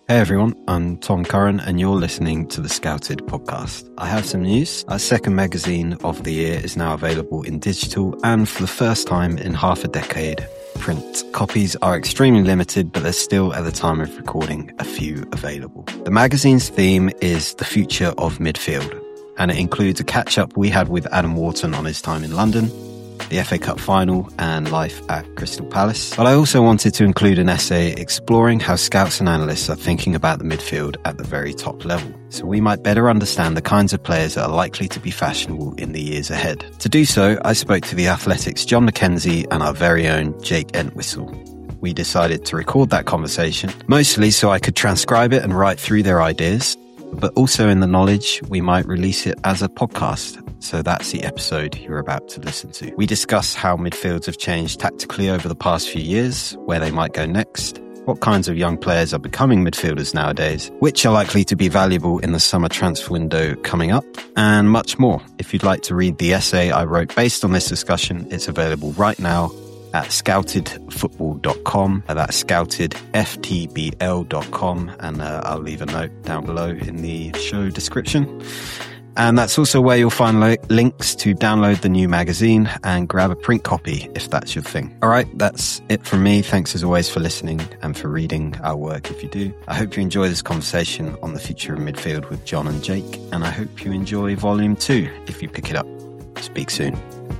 Hey everyone, I'm Tom Curran and you're listening to the Scouted podcast. I have some news. Our second magazine of the year is now available in digital and for the first time in half a decade, print. Copies are extremely limited, but there's still, at the time of recording, a few available. The magazine's theme is the future of midfield, and it includes a catch-up we had with Adam Wharton on his time in London, the FA Cup final and life at Crystal Palace. But I also wanted to include an essay exploring how scouts and analysts are thinking about the midfield at the very top level, so we might better understand the kinds of players that are likely to be fashionable in the years ahead. To do so, I spoke to The Athletic's John McKenzie and our very own Jake Entwistle. We decided to record that conversation, mostly so I could transcribe it and write through their ideas, but also in the knowledge we might release it as a podcast. So that's the episode you're about to listen to. We discuss how midfields have changed tactically over the past few years, where they might go next, what kinds of young players are becoming midfielders nowadays, which are likely to be valuable in the summer transfer window coming up, and much more. If you'd like to read the essay I wrote based on this discussion, it's available right now at scoutedfootball.com. That's scoutedftbl.com, and I'll leave a note down below in the show description. And that's also where you'll find links to download the new magazine and grab a print copy if that's your thing. All right, that's it from me. Thanks as always for listening and for reading our work if you do. I hope you enjoy this conversation on the future of midfield with John and Jake, and I hope you enjoy volume 2 if you pick it up. Speak soon.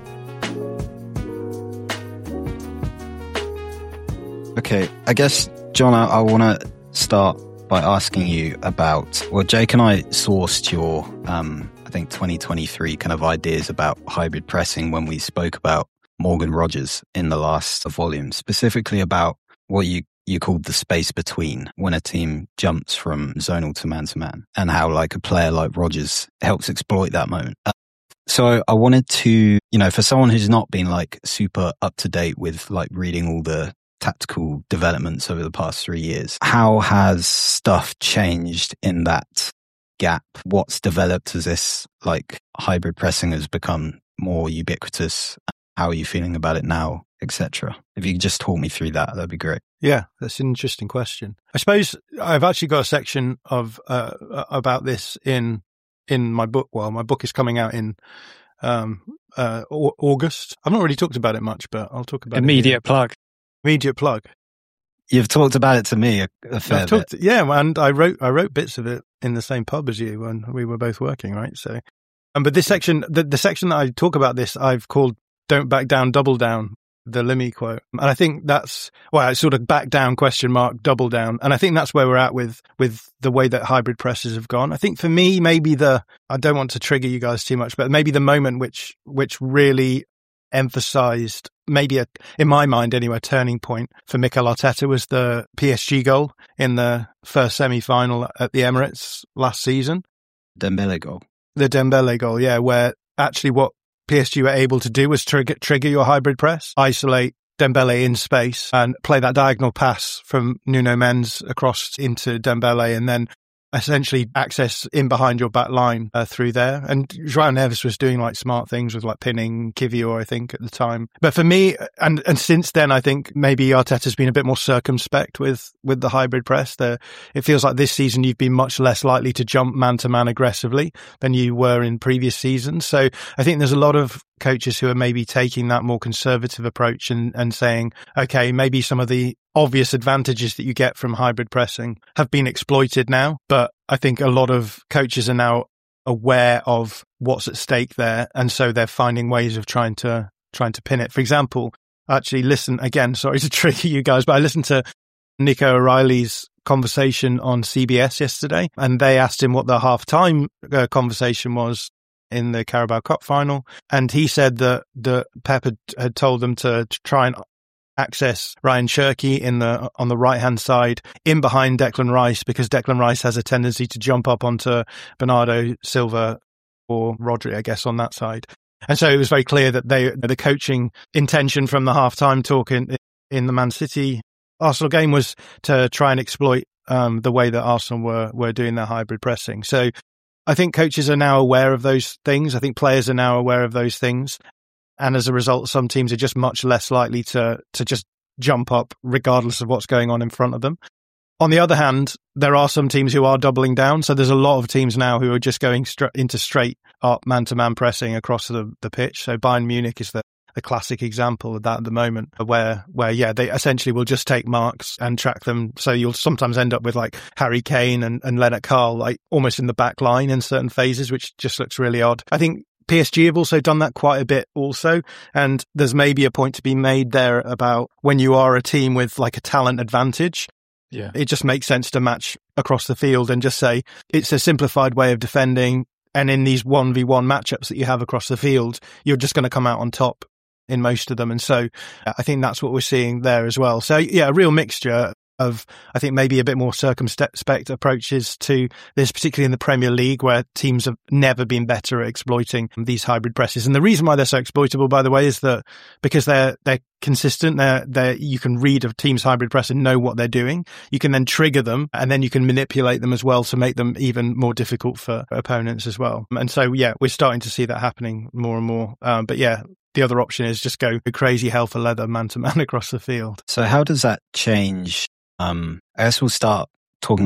Okay, I guess, John, I want to start by asking you about, well, Jake and I sourced your, I think 2023 kind of ideas about hybrid pressing when we spoke about Morgan Rogers in the last volume, specifically about what you called the space between when a team jumps from zonal to man, and how like a player like Rogers helps exploit that moment. So I wanted to, for someone who's not been like super up to date with like reading all the tactical developments over the past 3 years, how has stuff changed in that gap? What's developed as this like hybrid pressing has become more ubiquitous? How are you feeling about it now, etc.? If you could just talk me through that, that'd be great. Yeah, that's an interesting question. I suppose I've actually got a section of about this in my book. Well, my book is coming out in August. I've not really talked about it much, but I'll talk about it. Immediate plug. Immediate plug. You've talked about it to me a fair bit. Yeah, and I wrote bits of it in the same pub as you when we were both working, right? So, but this section, the section that I talk about this, I've called "Don't Back Down, Double Down," the Limmy quote, and I think that's it's sort of back down ? Double down, and I think that's where we're at with the way that hybrid presses have gone. I think for me, maybe I don't want to trigger you guys too much, but maybe the moment which really emphasized, maybe in my mind anyway, a turning point for Mikel Arteta was the PSG goal in the first semi-final at the Emirates last season. Dembele goal. The Dembele goal, yeah, where actually what PSG were able to do was trigger your hybrid press, isolate Dembele in space and play that diagonal pass from Nuno Mendes across into Dembele, and then essentially access in behind your back line through there. And João Neves was doing like smart things with like pinning Kivior, I think, at the time. But for me, and since then, I think maybe Arteta's been a bit more circumspect with the hybrid press. It feels like this season you've been much less likely to jump man-to-man aggressively than you were in previous seasons. So I think there's a lot of coaches who are maybe taking that more conservative approach and saying, okay, maybe some of the obvious advantages that you get from hybrid pressing have been exploited now. But I think a lot of coaches are now aware of what's at stake there. And so they're finding ways of trying to pin it. For example, actually sorry to trigger you guys, but I listened to Nico O'Reilly's conversation on CBS yesterday, and they asked him what the halftime conversation was in the Carabao Cup final. And he said that Pep had told them to try and access Ryan Cherky on the right-hand side in behind Declan Rice, because Declan Rice has a tendency to jump up onto Bernardo Silva or Rodri, I guess, on that side. And so it was very clear that the coaching intention from the half-time talk in the Man City Arsenal game was to try and exploit the way that Arsenal were doing their hybrid pressing. So I think coaches are now aware of those things. I think players are now aware of those things. And as a result, some teams are just much less likely to just jump up regardless of what's going on in front of them. On the other hand, there are some teams who are doubling down. So there's a lot of teams now who are just going into straight up man-to-man pressing across the pitch. So Bayern Munich is the classic example of that at the moment, where they essentially will just take marks and track them. So you'll sometimes end up with like Harry Kane and Lennart Karl, like almost in the back line in certain phases, which just looks really odd. I think PSG have also done that quite a bit also. And there's maybe a point to be made there about when you are a team with like a talent advantage. Yeah, it just makes sense to match across the field and just say it's a simplified way of defending. And in these 1v1 matchups that you have across the field, you're just going to come out on top in most of them. And so I think that's what we're seeing there as well. So yeah, a real mixture of, I think, maybe a bit more circumspect approaches to this, particularly in the Premier League, where teams have never been better at exploiting these hybrid presses. And the reason why they're so exploitable, by the way, is that because they're consistent, you can read a team's hybrid press and know what they're doing. You can then trigger them, and then you can manipulate them as well to make them even more difficult for opponents as well. And so, yeah, we're starting to see that happening more and more. But yeah, the other option is just go crazy hell for leather man-to-man across the field. So how does that change? I guess we'll start talking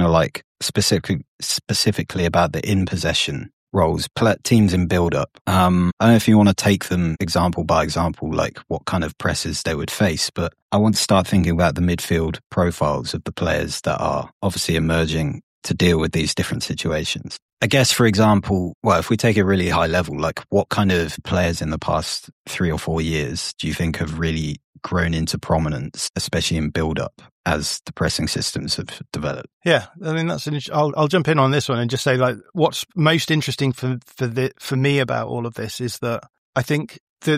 specifically about the in-possession roles, teams in build-up. I don't know if you want to take them example by example, like what kind of presses they would face, but I want to start thinking about the midfield profiles of the players that are obviously emerging to deal with these different situations. I guess, for example, well, if we take a really high level, like what kind of players in the past 3 or 4 years do you think have really grown into prominence, especially in build-up, as the pressing systems have developed? Yeah, I mean, that's I'll jump in on this one and just say, like, what's most interesting for me about all of this is that I think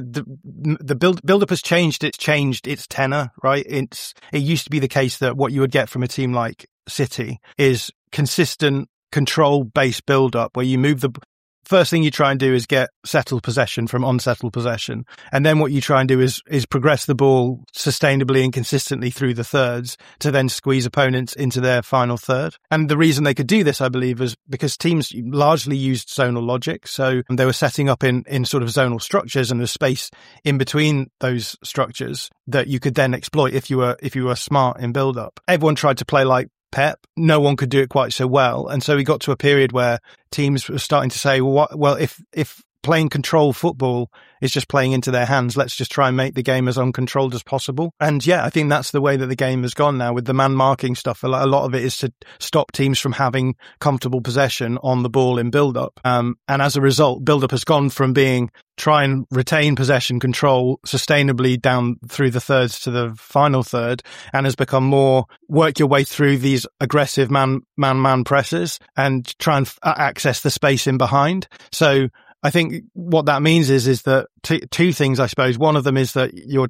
the build-up has changed its tenor, right? It used to be the case that what you would get from a team like City is consistent control-based build-up, where you move the first thing you try and do is get settled possession from unsettled possession. And then what you try and do is progress the ball sustainably and consistently through the thirds to then squeeze opponents into their final third. And the reason they could do this, I believe, is because teams largely used zonal logic. So they were setting up in sort of zonal structures, and there's space in between those structures that you could then exploit if you were smart in build up. Everyone tried to play like Pep. No one could do it quite so well. And so we got to a period where teams were starting to say, well, if playing control football is just playing into their hands, let's just try and make the game as uncontrolled as possible. And yeah, I think that's the way that the game has gone now with the man marking stuff. A lot of it is to stop teams from having comfortable possession on the ball in build-up. And as a result, build-up has gone from being try and retain possession control sustainably down through the thirds to the final third, and has become more work your way through these aggressive man presses and try and access the space in behind. So I think what that means is that two things, I suppose. One of them is that you're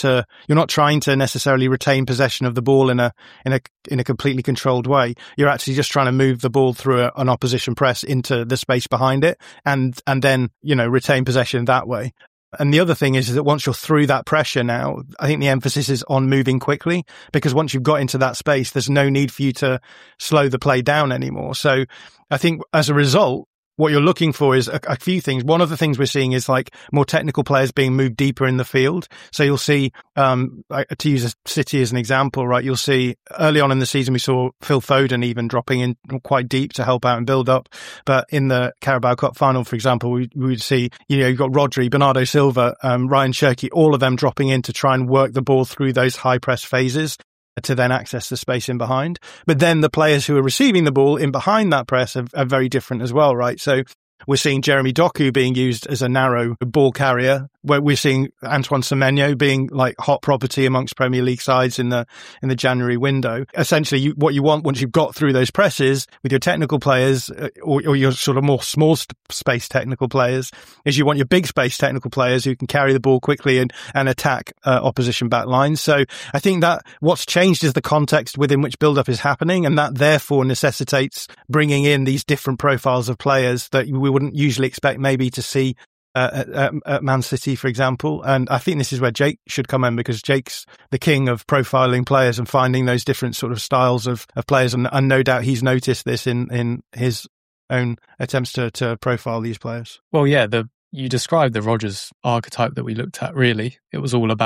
not trying to necessarily retain possession of the ball in a completely controlled way. You're actually just trying to move the ball through an opposition press into the space behind it, and then, retain possession that way. And the other thing is that once you're through that pressure now, I think the emphasis is on moving quickly, because once you've got into that space, there's no need for you to slow the play down anymore. So I think as a result, what you're looking for is a few things. One of the things we're seeing is like more technical players being moved deeper in the field. So you'll see, to use a City as an example, right? You'll see early on in the season, we saw Phil Foden even dropping in quite deep to help out and build up. But in the Carabao Cup final, for example, we would see, you've got Rodri, Bernardo Silva, Ryan Cherki, all of them dropping in to try and work the ball through those high press phases to then access the space in behind. But then the players who are receiving the ball in behind that press are very different as well, right? So we're seeing Jeremy Doku being used as a narrow ball carrier, where we're seeing Antoine Semenyo being like hot property amongst Premier League sides in the January window. Essentially, what you want once you've got through those presses with your technical players, or your sort of more small space technical players, is you want your big space technical players who can carry the ball quickly and attack opposition back lines. So I think that what's changed is the context within which build-up is happening, and that therefore necessitates bringing in these different profiles of players that we wouldn't usually expect maybe to see at Man City, for example. And I think this is where Jake should come in, because Jake's the king of profiling players and finding those different sort of styles of players. And no doubt he's noticed this in his own attempts to profile these players. Well, yeah, you described the Rodgers archetype that we looked at, really. It was all about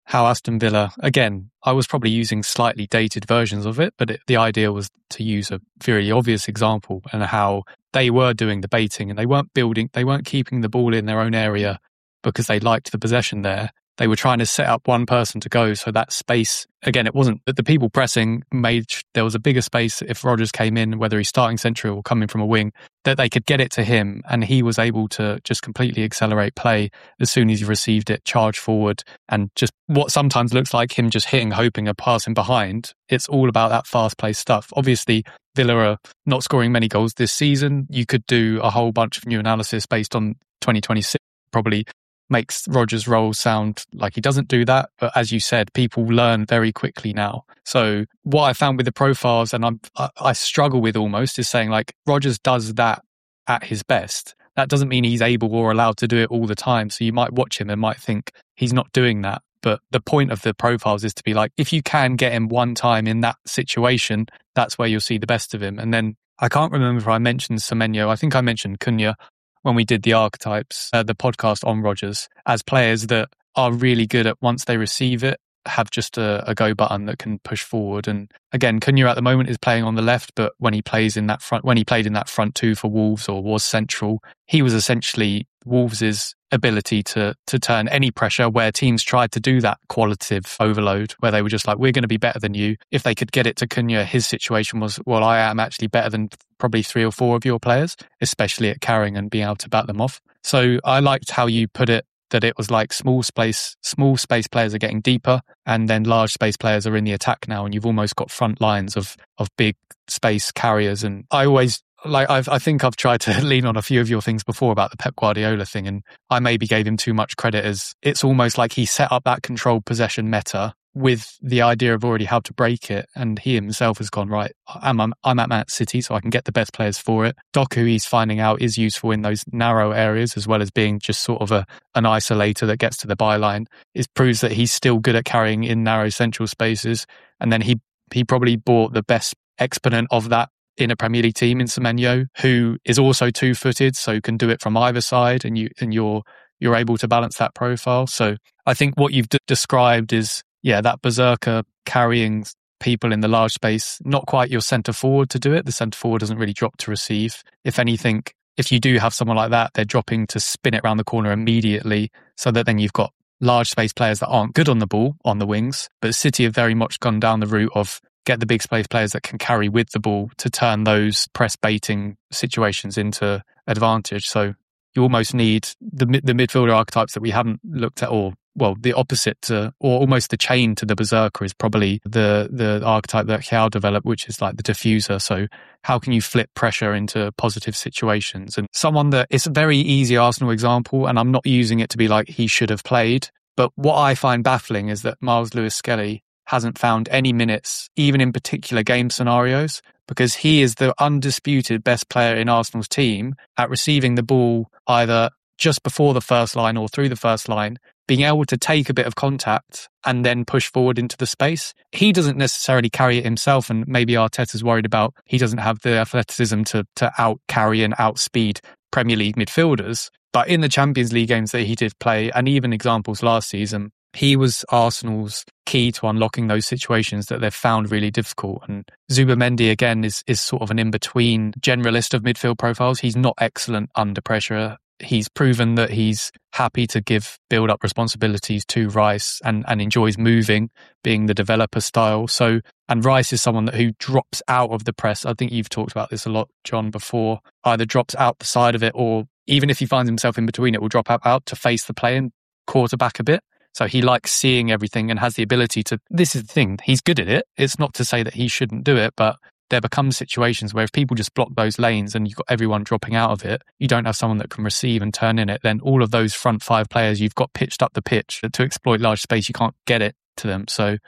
how Aston Villa, again, I was probably using slightly dated versions of it, but the idea was to use a very obvious example and how they were doing the baiting and they weren't keeping the ball in their own area because they liked the possession there. They were trying to set up one person to go, so that space, again, it wasn't that the people pressing there was a bigger space if Rodgers came in, whether he's starting central or coming from a wing, that they could get it to him, and he was able to just completely accelerate play as soon as he received it, charge forward, and just what sometimes looks like him just hitting, hoping, and passing behind. It's all about that fast-paced stuff. Obviously, Villa are not scoring many goals this season. You could do a whole bunch of new analysis based on 2026, probably makes Rodgers' role sound like he doesn't do that. But as you said, people learn very quickly now. So what I found with the profiles, and I struggle with almost, is saying like Rodgers does that at his best. That doesn't mean he's able or allowed to do it all the time. So you might watch him and might think he's not doing that. But the point of the profiles is to be like, if you can get him one time in that situation, that's where you'll see the best of him. And then I can't remember if I mentioned Semenyo. I think I mentioned Cunha when we did the archetypes, the podcast on Rodgers, as players that are really good at, once they receive it, have just a go button that can push forward. And again, Cunha at the moment is playing on the left, but when he played in that front two for Wolves or was central, he was essentially Wolves' ability to turn any pressure where teams tried to do that qualitative overload, where they were just like, we're going to be better than you. If they could get it to Cunha, his situation was, well, I am actually better than probably 3 or 4 of your players, especially at carrying and being able to bat them off. So I liked how you put it, that it was like small space players are getting deeper, and then large space players are in the attack now, and you've almost got front lines of big space carriers. And I always, like, I think I've tried to lean on a few of your things before about the Pep Guardiola thing, and I maybe gave him too much credit, as it's almost like he set up that controlled possession meta with the idea of already how to break it, and he himself has gone, right, I'm at Man City, so I can get the best players for it. Doku, he's finding out, is useful in those narrow areas as well as being just sort of an isolator that gets to the byline. It proves that he's still good at carrying in narrow central spaces, and then he probably bought the best exponent of that in a Premier League team in Semenyo, who is also 2-footed, so can do it from either side, and you're able to balance that profile. So I think what you've described is, yeah, that berserker carrying people in the large space, not quite your centre forward to do it. The centre forward doesn't really drop to receive. If anything, if you do have someone like that, they're dropping to spin it around the corner immediately, so that then you've got large space players that aren't good on the ball on the wings. But City have very much gone down the route of get the big space players that can carry with the ball to turn those press baiting situations into advantage. So you almost need the midfielder archetypes that we haven't looked at, or well, the opposite to, or almost the chain to the berserker is probably the archetype that Xiao developed, which is like the diffuser. So how can you flip pressure into positive situations? And someone that, it's a very easy Arsenal example, and I'm not using it to be like he should have played, but what I find baffling is that Miles Lewis-Skelly hasn't found any minutes, even in particular game scenarios, because he is the undisputed best player in Arsenal's team at receiving the ball either just before the first line or through the first line, being able to take a bit of contact and then push forward into the space. He doesn't necessarily carry it himself, and maybe Arteta's worried about he doesn't have the athleticism to out-carry and outspeed Premier League midfielders. But in the Champions League games that he did play, and even examples last season, he was Arsenal's key to unlocking those situations that they've found really difficult. And Zubimendi, again, is sort of an in-between generalist of midfield profiles. He's not excellent under pressure. He's proven that he's happy to give build-up responsibilities to Rice and enjoys moving, being the developer style. So, and Rice is someone who drops out of the press. I think you've talked about this a lot, John, before. Either drops out the side of it, or even if he finds himself in between it, will drop out to face the play and quarterback a bit. So he likes seeing everything and has the ability to, this is the thing, he's good at it. It's not to say that he shouldn't do it, but there become situations where if people just block those lanes and you've got everyone dropping out of it, you don't have someone that can receive and turn in it, then all of those front 5 players you've got pitched up the pitch to exploit large space, you can't get it to them. So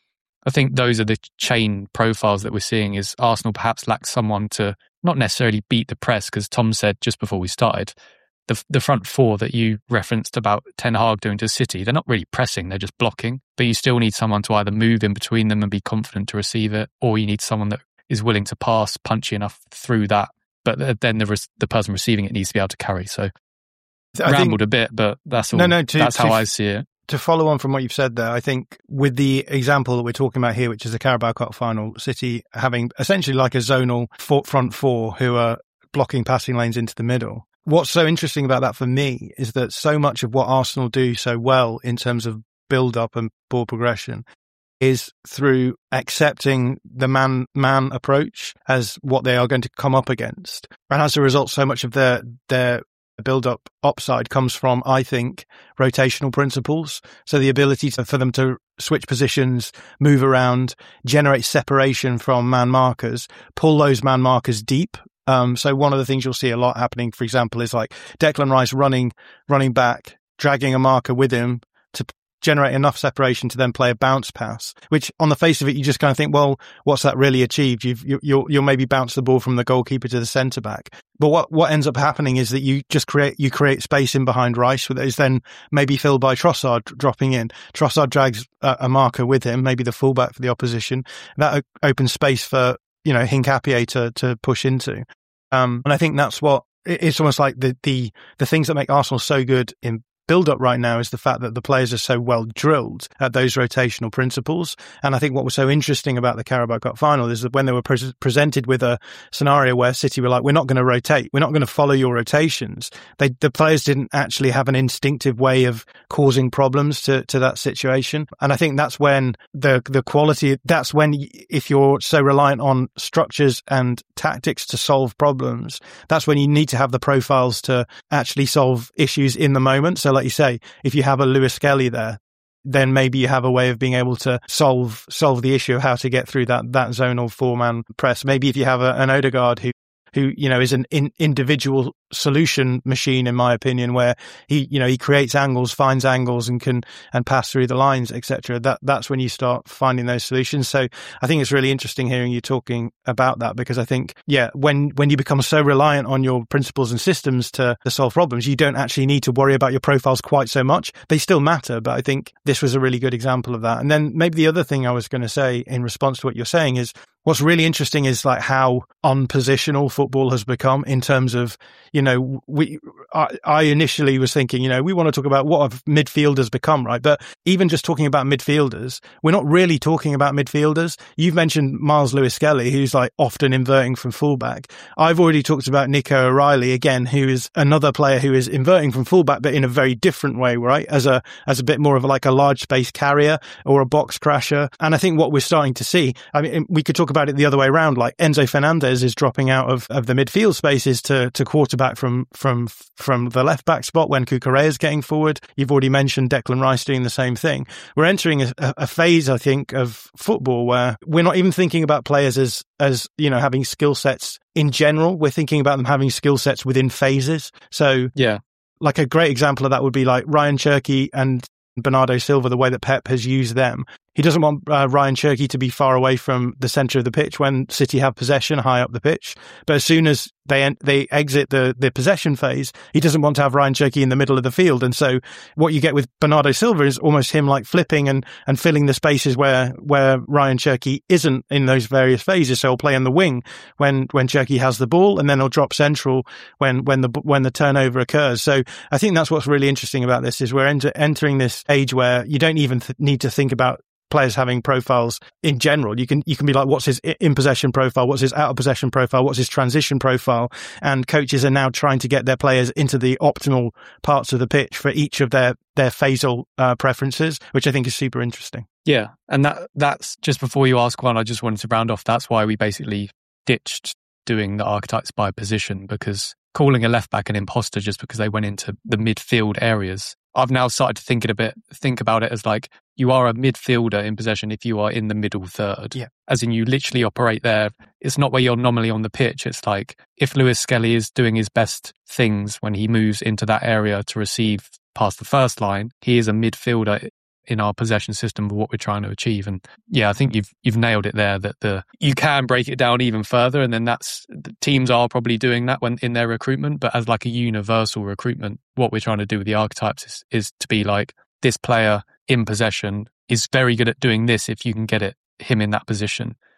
I think those are the chain profiles that we're seeing, is Arsenal perhaps lacks someone to not necessarily beat the press, because Tom said just before we started, the front 4 that you referenced about Ten Hag doing to City, they're not really pressing, they're just blocking. But you still need someone to either move in between them and be confident to receive it, or you need someone that is willing to pass punchy enough through that. But then the person receiving it needs to be able to carry. So rambled a bit, but that's all. That's how I see it. to follow on from what you've said there, I think with the example that we're talking about here, which is the Carabao Cup final, City having essentially like a zonal front four who are blocking passing lanes into the middle. What's so interesting about that for me is that so much of what Arsenal do so well in terms of build-up and ball progression is through accepting the man approach as what they are going to come up against. And as a result, so much of their build-up upside comes from, I think, rotational principles. So the ability for them to switch positions, move around, generate separation from man markers, pull those man markers deep. So one of the things you'll see a lot happening, for example, is like Declan Rice running back, dragging a marker with him to generate enough separation to then play a bounce pass, which on the face of it, you just kind of think, well, what's that really achieved? You'll maybe bounce the ball from the goalkeeper to the centre back. But what ends up happening is that you just create space in behind Rice that is then maybe filled by Trossard dropping in. Trossard drags a marker with him, maybe the fullback for the opposition. That opens space for, Hincapié to push into. And I think that's what it's almost like the things that make Arsenal so good in build up right now is the fact that the players are so well drilled at those rotational principles. And I think what was so interesting about the Carabao Cup final is that when they were presented with a scenario where City were like, we're not going to rotate, we're not going to follow your rotations. The players didn't actually have an instinctive way of causing problems to that situation. And I think that's when the quality, that's when if you're so reliant on structures and tactics to solve problems, that's when you need to have the profiles to actually solve issues in the moment. So like you say, if you have a Lewis Skelly there, then maybe you have a way of being able to solve the issue of how to get through that zonal four-man press. Maybe if you have an Odegaard who is an individual solution machine, in my opinion, where he creates angles, finds angles, and can pass through the lines, etc. That's when you start finding those solutions. So I think it's really interesting hearing you talking about that, because I think, when you become so reliant on your principles and systems to solve problems, you don't actually need to worry about your profiles quite so much. They still matter, but I think this was a really good example of that. And then maybe the other thing I was going to say in response to what you're saying is, what's really interesting is like how unpositional football has become in terms of, I initially was thinking, we want to talk about what have midfielders become, right? But even just talking about midfielders, we're not really talking about midfielders. You've mentioned Miles Lewis-Skelly, who's like often inverting from fullback. I've already talked about Nico O'Reilly again, who is another player who is inverting from fullback, but in a very different way, right? As a bit more of like a large space carrier or a box crasher. And I think what we're starting to see, I mean, we could talk about it the other way around, like Enzo Fernandez is dropping out of the midfield spaces to quarterback from the left back spot when Cucurella is getting forward. You've already mentioned Declan Rice doing the same thing. We're entering a phase, I think, of football where we're not even thinking about players as having skill sets in general. We're thinking about them having skill sets within phases. So like a great example of that would be like Ryan Cherki and Bernardo Silva, the way that Pep has used them. He doesn't want Ryan Cherki to be far away from the centre of the pitch when City have possession high up the pitch. But as soon as they exit the possession phase, he doesn't want to have Ryan Cherki in the middle of the field. And so what you get with Bernardo Silva is almost him like flipping and filling the spaces where Ryan Cherki isn't in those various phases. So he'll play on the wing when Cherki has the ball, and then he'll drop central when the turnover occurs. So I think that's what's really interesting about this is we're entering this age where you don't even need to think about players having profiles in general. You can be like, what's his in possession profile? What's his out of possession profile? What's his transition profile? And coaches are now trying to get their players into the optimal parts of the pitch for each of their phasal preferences, which I think is super interesting. Yeah. And that's just before you ask one, I just wanted to round off. That's why we basically ditched doing the archetypes by position, because calling a left back an imposter just because they went into the midfield areas, I've now started to think about it as like, you are a midfielder in possession if you are in the middle third. Yeah. As in you literally operate there. It's not where you're normally on the pitch. It's like if Lewis Skelly is doing his best things when he moves into that area to receive past the first line, he is a midfielder in our possession system of what we're trying to achieve. And I think you've nailed it there, that you can break it down even further. And then the teams are probably doing that when in their recruitment, but as like a universal recruitment, what we're trying to do with the archetypes is to be like, this player in possession is very good at doing this if you can get him in that position.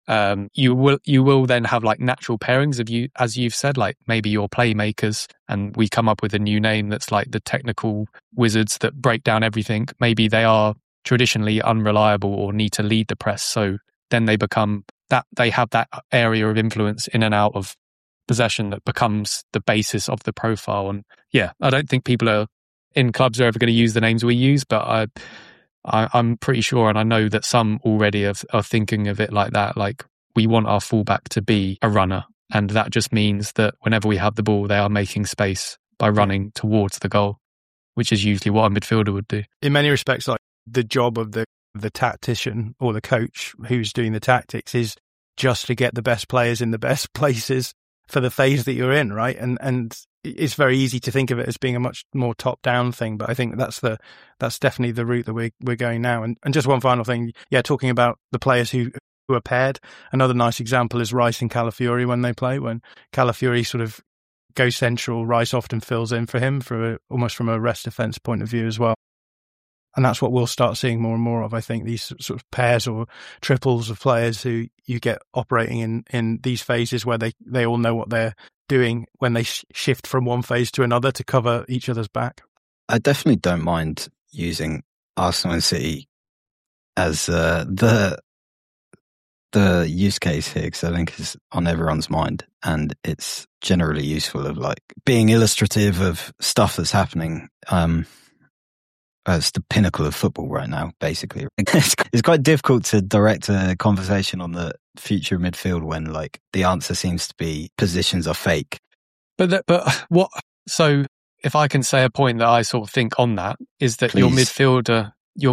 You will then have like natural pairings of you, as you've said, like maybe your playmakers, and we come up with a new name that's like the technical wizards that break down everything. Maybe they are traditionally unreliable or need to lead the press, so then they become that, they have that area of influence in and out of possession that becomes the basis of the profile. And yeah, I don't think people are in clubs are ever going to use the names we use, but I'm pretty sure, and I know that some already are thinking of it like that. Like, we want our fullback to be a runner, and that just means that whenever we have the ball, they are making space by running towards the goal, which is usually what a midfielder would do. In many respects, like the job of the tactician or the coach who's doing the tactics is just to get the best players in the best places for the phase that you're in, right? And it's very easy to think of it as being a much more top-down thing, but I think that's definitely the route that we're going now. And just one final thing, talking about the players who are paired. Another nice example is Rice and Calafiori when they play. When Calafiori sort of goes central, Rice often fills in for him almost from a rest defence point of view as well. And that's what we'll start seeing more and more of, I think, these sort of pairs or triples of players who you get operating in these phases where they all know what they're doing when they shift from one phase to another to cover each other's back. I definitely don't mind using Arsenal and City as the use case here, because I think it's on everyone's mind, and it's generally useful of like being illustrative of stuff that's happening. It's the pinnacle of football right now, basically. It's quite difficult to direct a conversation on the future of midfield when, like, the answer seems to be positions are fake. But what? So, if I can say a point that I sort of think on that is that your midfield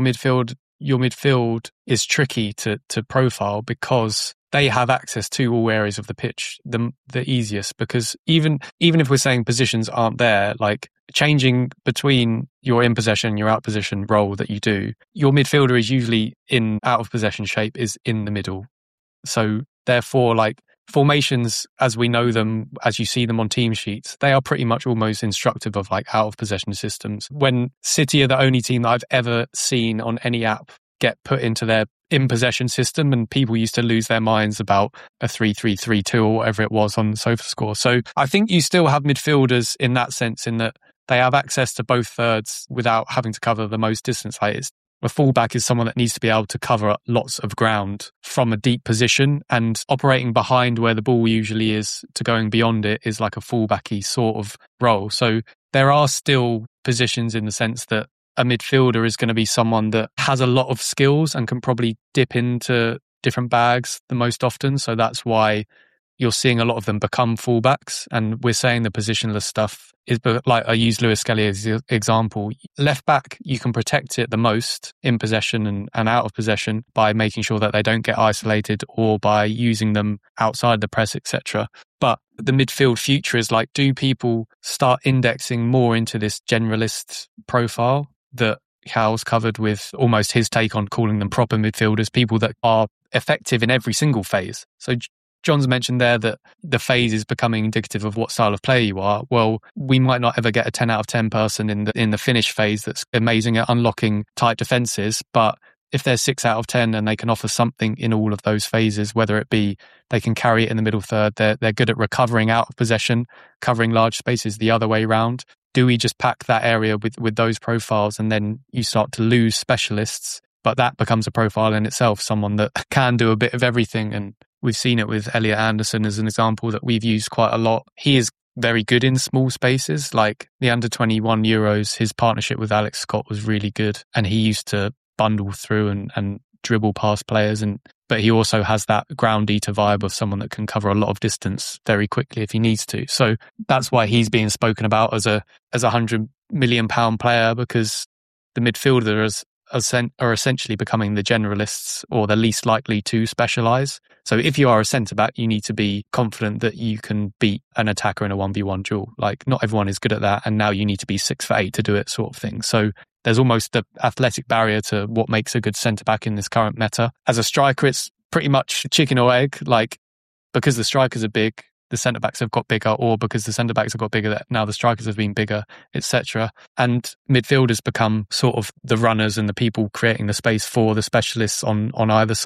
is tricky to profile because they have access to all areas of the pitch the easiest. Because even if we're saying positions aren't there, like changing between your in possession and your out possession role that you do, your midfielder is usually in out of possession shape is in the middle. So therefore, like formations as we know them, as you see them on team sheets, they are pretty much almost instructive of like out of possession systems. When City are the only team that I've ever seen on any app get put into their in possession system, and people used to lose their minds about a 3-3-3-2 or whatever it was on SofaScore. So I think you still have midfielders in that sense, in that they have access to both thirds without having to cover the most distance. Like a fullback is someone that needs to be able to cover lots of ground from a deep position, and operating behind where the ball usually is to going beyond it is like a fullbacky sort of role. So there are still positions in the sense that a midfielder is going to be someone that has a lot of skills and can probably dip into different bags the most often. So that's why you're seeing a lot of them become fullbacks. And we're saying the positionless stuff is, like I use Lewis Skelly as the example. Left back, you can protect it the most in possession and out of possession by making sure that they don't get isolated or by using them outside the press, etc. But the midfield future is like, do people start indexing more into this generalist profile that Hal's covered with almost his take on calling them proper midfielders, people that are effective in every single phase? So John's mentioned there that the phase is becoming indicative of what style of player you are. Well, we might not ever get a 10 out of 10 person in the finish phase that's amazing at unlocking tight defences, but if they're 6 out of 10 and they can offer something in all of those phases, whether it be they can carry it in the middle third, they're good at recovering out of possession, covering large spaces the other way around. Do we just pack that area with those profiles, and then you start to lose specialists? But that becomes a profile in itself, someone that can do a bit of everything. And we've seen it with Elliot Anderson as an example that we've used quite a lot. He is very good in small spaces, like the under-21 Euros. His partnership with Alex Scott was really good, and he used to bundle through and dribble past players, but he also has that ground eater vibe of someone that can cover a lot of distance very quickly if he needs to. So that's why he's being spoken about as a £100 million player, because the midfielders are essentially becoming the generalists or the least likely to specialise. So if you are a centre-back, you need to be confident that you can beat an attacker in a 1v1 duel. Like, not everyone is good at that, and now you need to be 6'8" to do it, sort of thing. So there's almost the athletic barrier to what makes a good centre-back in this current meta. As a striker, it's pretty much chicken or egg. Like, because the strikers are big, the centre-backs have got bigger, or because the centre-backs have got bigger, now the strikers have been bigger, etc. And midfielders become sort of the runners and the people creating the space for the specialists on either side.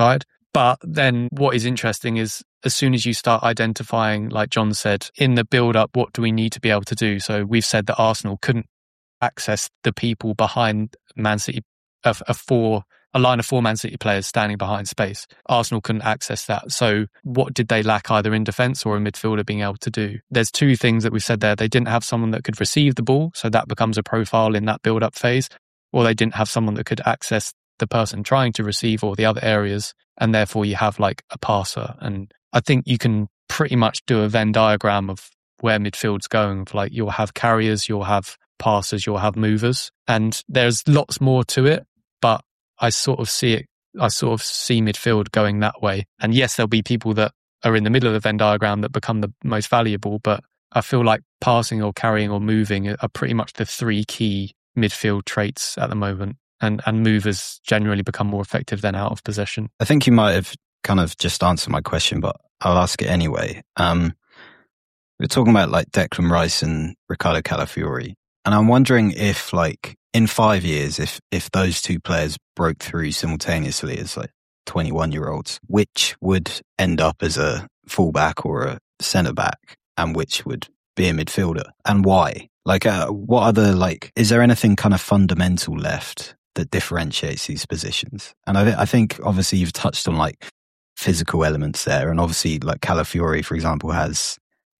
But then what is interesting is as soon as you start identifying, like John said, in the build-up, what do we need to be able to do? So we've said that Arsenal couldn't access the people behind Man City, a line of 4 Man City players standing behind space. Arsenal couldn't access that. So what did they lack either in defence or a midfielder being able to do? There's 2 things that we said there. They didn't have someone that could receive the ball, so that becomes a profile in that build-up phase, or they didn't have someone that could access the person trying to receive or the other areas, and therefore you have like a passer. And I think you can pretty much do a Venn diagram of where midfield's going. Like you'll have carriers, you'll have passers, you'll have movers, and there's lots more to it, but I sort of see midfield going that way. And yes, there'll be people that are in the middle of the Venn diagram that become the most valuable, but I feel like passing or carrying or moving are pretty much the 3 key midfield traits at the moment. And movers generally become more effective than out of possession. I think you might have kind of just answered my question, but I'll ask it anyway. We're talking about like Declan Rice and Ricardo Calafiori. And I'm wondering if like in 5 years, if those 2 players broke through simultaneously as like 21-year-olds, which would end up as a fullback or a centre back and which would be a midfielder, and why? Like what other, like, is there anything kind of fundamental left that differentiates these positions? And I think obviously you've touched on like physical elements there, and obviously like Calafiori, for example, has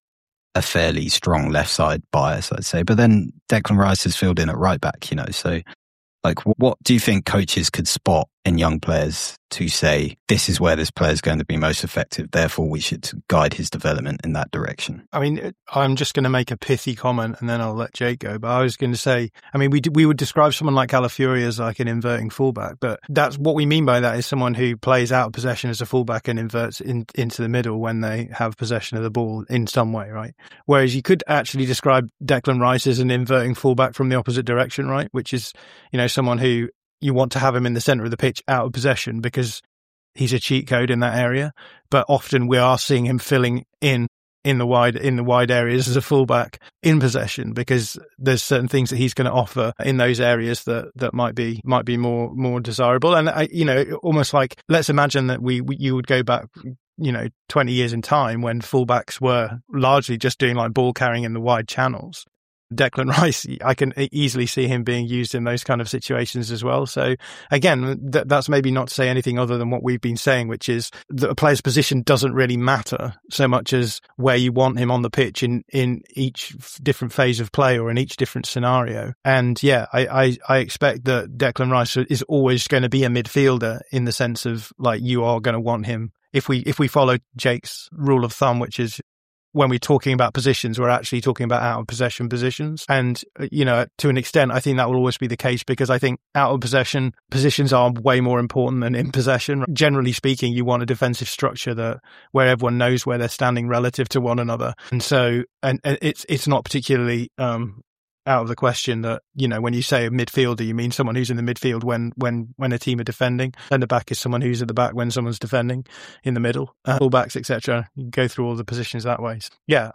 a fairly strong left side bias, I'd say, but then Declan Rice is filled in at right back, you know, so like what do you think coaches could spot in young players to say this is where this player is going to be most effective, therefore we should guide his development in that direction? I mean, I'm just going to make a pithy comment and then I'll let Jake go, but I was going to say, I mean, we would describe someone like Calafiori as like an inverting fullback, but that's what we mean by that is someone who plays out of possession as a fullback and inverts into the middle when they have possession of the ball in some way, right? Whereas you could actually describe Declan Rice as an inverting fullback from the opposite direction, right? Which is, you know, someone who you want to have him in the centre of the pitch out of possession because he's a cheat code in that area. But often we are seeing him filling in the wide areas as a fullback in possession because there's certain things that he's going to offer in those areas that might be more desirable. And you know, almost like, let's imagine that you would go back, you know, 20 years in time when fullbacks were largely just doing like ball carrying in the wide channels. Declan Rice, I can easily see him being used in those kind of situations as well. So again, that's maybe not to say anything other than what we've been saying, which is that a player's position doesn't really matter so much as where you want him on the pitch in each different phase of play or in each different scenario. And yeah, I expect that Declan Rice is always going to be a midfielder in the sense of like you are going to want him. If we follow Jake's rule of thumb, which is when we're talking about positions, we're actually talking about out of possession positions. And, you know, to an extent, I think that will always be the case because I think out of possession positions are way more important than in possession. Generally speaking, you want a defensive structure where everyone knows where they're standing relative to one another. And so, and it's not particularly, out of the question that, you know, when you say a midfielder, you mean someone who's in the midfield when a team are defending, and the back is someone who's at the back when someone's defending in the middle, fullbacks, etc. You go through all the positions that way. Yeah,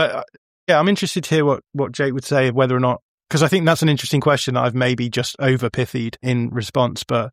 I'm interested to hear what Jake would say of whether or not, because I think that's an interesting question that I've maybe just over pithied in response. But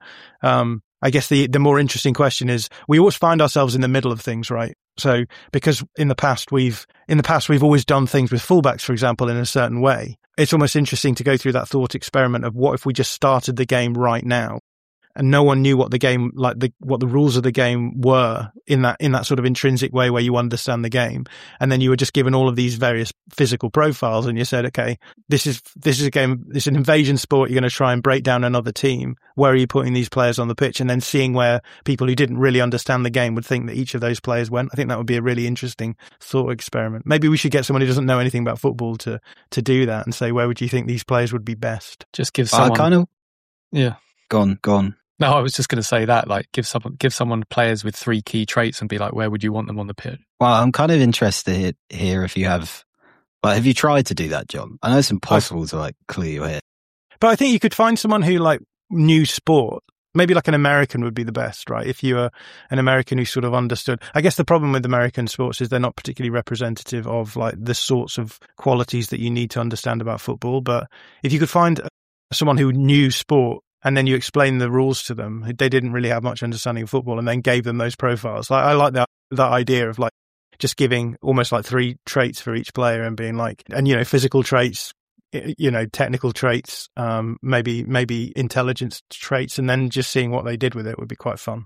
I guess the more interesting question is we always find ourselves in the middle of things, right? So because in the past we've always done things with fullbacks, for example, in a certain way. It's almost interesting to go through that thought experiment of what if we just started the game right now and no one knew what the game, like what the rules of the game were in that sort of intrinsic way where you understand the game. And then you were just given all of these various physical profiles and you said, okay, this is a game, this is an invasion sport. You're going to try and break down another team. Where are you putting these players on the pitch? And then seeing where people who didn't really understand the game would think that each of those players went. I think that would be a really interesting thought experiment. Maybe we should get someone who doesn't know anything about football to do that and say, where would you think these players would be best? Just give someone... Yeah. Go on. No, I was just going to say that, like, give someone players with 3 key traits and be like, where would you want them on the pitch? Well, I'm kind of interested here if you have you tried to do that, John? I know it's impossible to like clear your head. But I think you could find someone who like knew sport. Maybe like an American would be the best, right? If you were an American who sort of understood. I guess the problem with American sports is they're not particularly representative of like the sorts of qualities that you need to understand about football. But if you could find someone who knew sport and then you explain the rules to them. They didn't really have much understanding of football, and then gave them those profiles. I like that idea of like just giving almost like 3 traits for each player and being like, and physical traits, technical traits, maybe intelligence traits, and then just seeing what they did with it would be quite fun.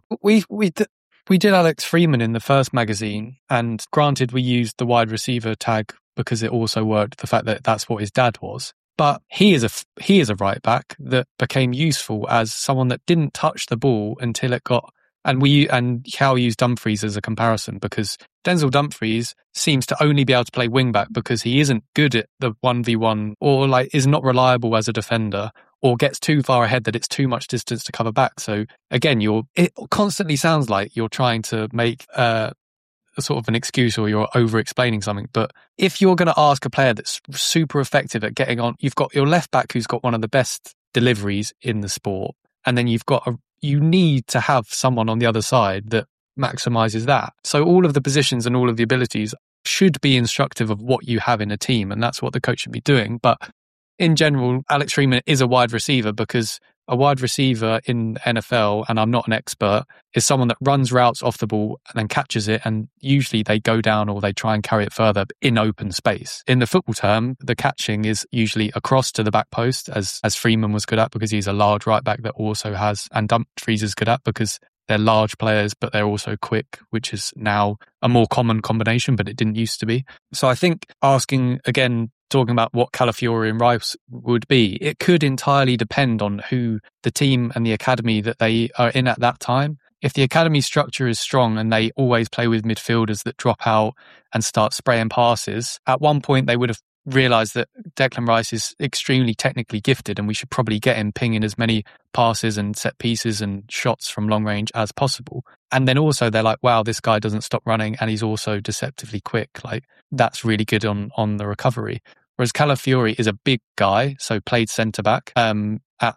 We did Alex Freeman in the first magazine, and granted we used the wide receiver tag because it also worked the fact that that's what his dad was. But he is a right back that became useful as someone that didn't touch the ball until it got. And Cal used Dumfries as a comparison because Denzel Dumfries seems to only be able to play wing back because he isn't good at the 1v1 or like is not reliable as a defender or gets too far ahead that it's too much distance to cover back. So again, it constantly sounds like you're trying to make a sort of an excuse or you're over explaining something. But if you're going to ask a player that's super effective at getting on, you've got your left back who's got one of the best deliveries in the sport, and then you need to have someone on the other side that maximizes that. So all of the positions and all of the abilities should be instructive of what you have in a team, and that's what the coach should be doing. But in general, Alex Freeman is a wide receiver because a wide receiver in NFL, and I'm not an expert, is someone that runs routes off the ball and then catches it, and usually they go down or they try and carry it further in open space. In the football term, the catching is usually across to the back post, as Freeman was good at because he's a large right back that also has, and Dumfries is good at because they're large players, but they're also quick, which is now a more common combination, but it didn't used to be. So I think talking about what Calafiori and Rice would be, it could entirely depend on who the team and the academy that they are in at that time. If the academy structure is strong and they always play with midfielders that drop out and start spraying passes, at one point they would have realised that Declan Rice is extremely technically gifted and we should probably get him pinging as many passes and set pieces and shots from long range as possible. And then also they're like, wow, this guy doesn't stop running and he's also deceptively quick. Like, that's really good on the recovery. Whereas Calafiori is a big guy, so played centre-back at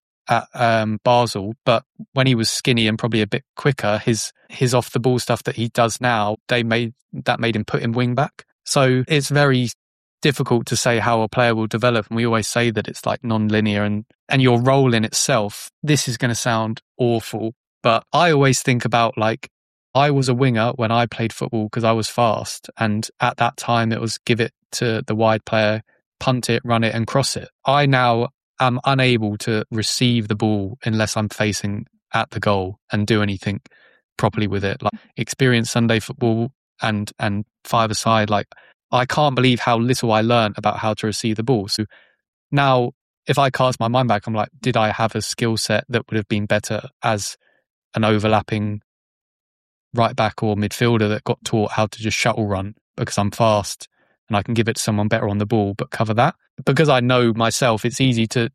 Basel, but when he was skinny and probably a bit quicker, his off-the-ball stuff that he does now, made him put him wing-back. So it's very difficult to say how a player will develop, and we always say that it's like non-linear and your role in itself. This is going to sound awful, but I always think about like, I was a winger when I played football because I was fast, and at that time it was give it to the wide player, punt it, run it and cross it. I now am unable to receive the ball unless I'm facing at the goal and do anything properly with it. Like experience Sunday football and five-a-side, like I can't believe how little I learned about how to receive the ball. So now if I cast my mind back, I'm like, did I have a skill set that would have been better as an overlapping right back or midfielder that got taught how to just shuttle run because I'm fast and I can give it to someone better on the ball, but cover that? Because I know myself, it's easy to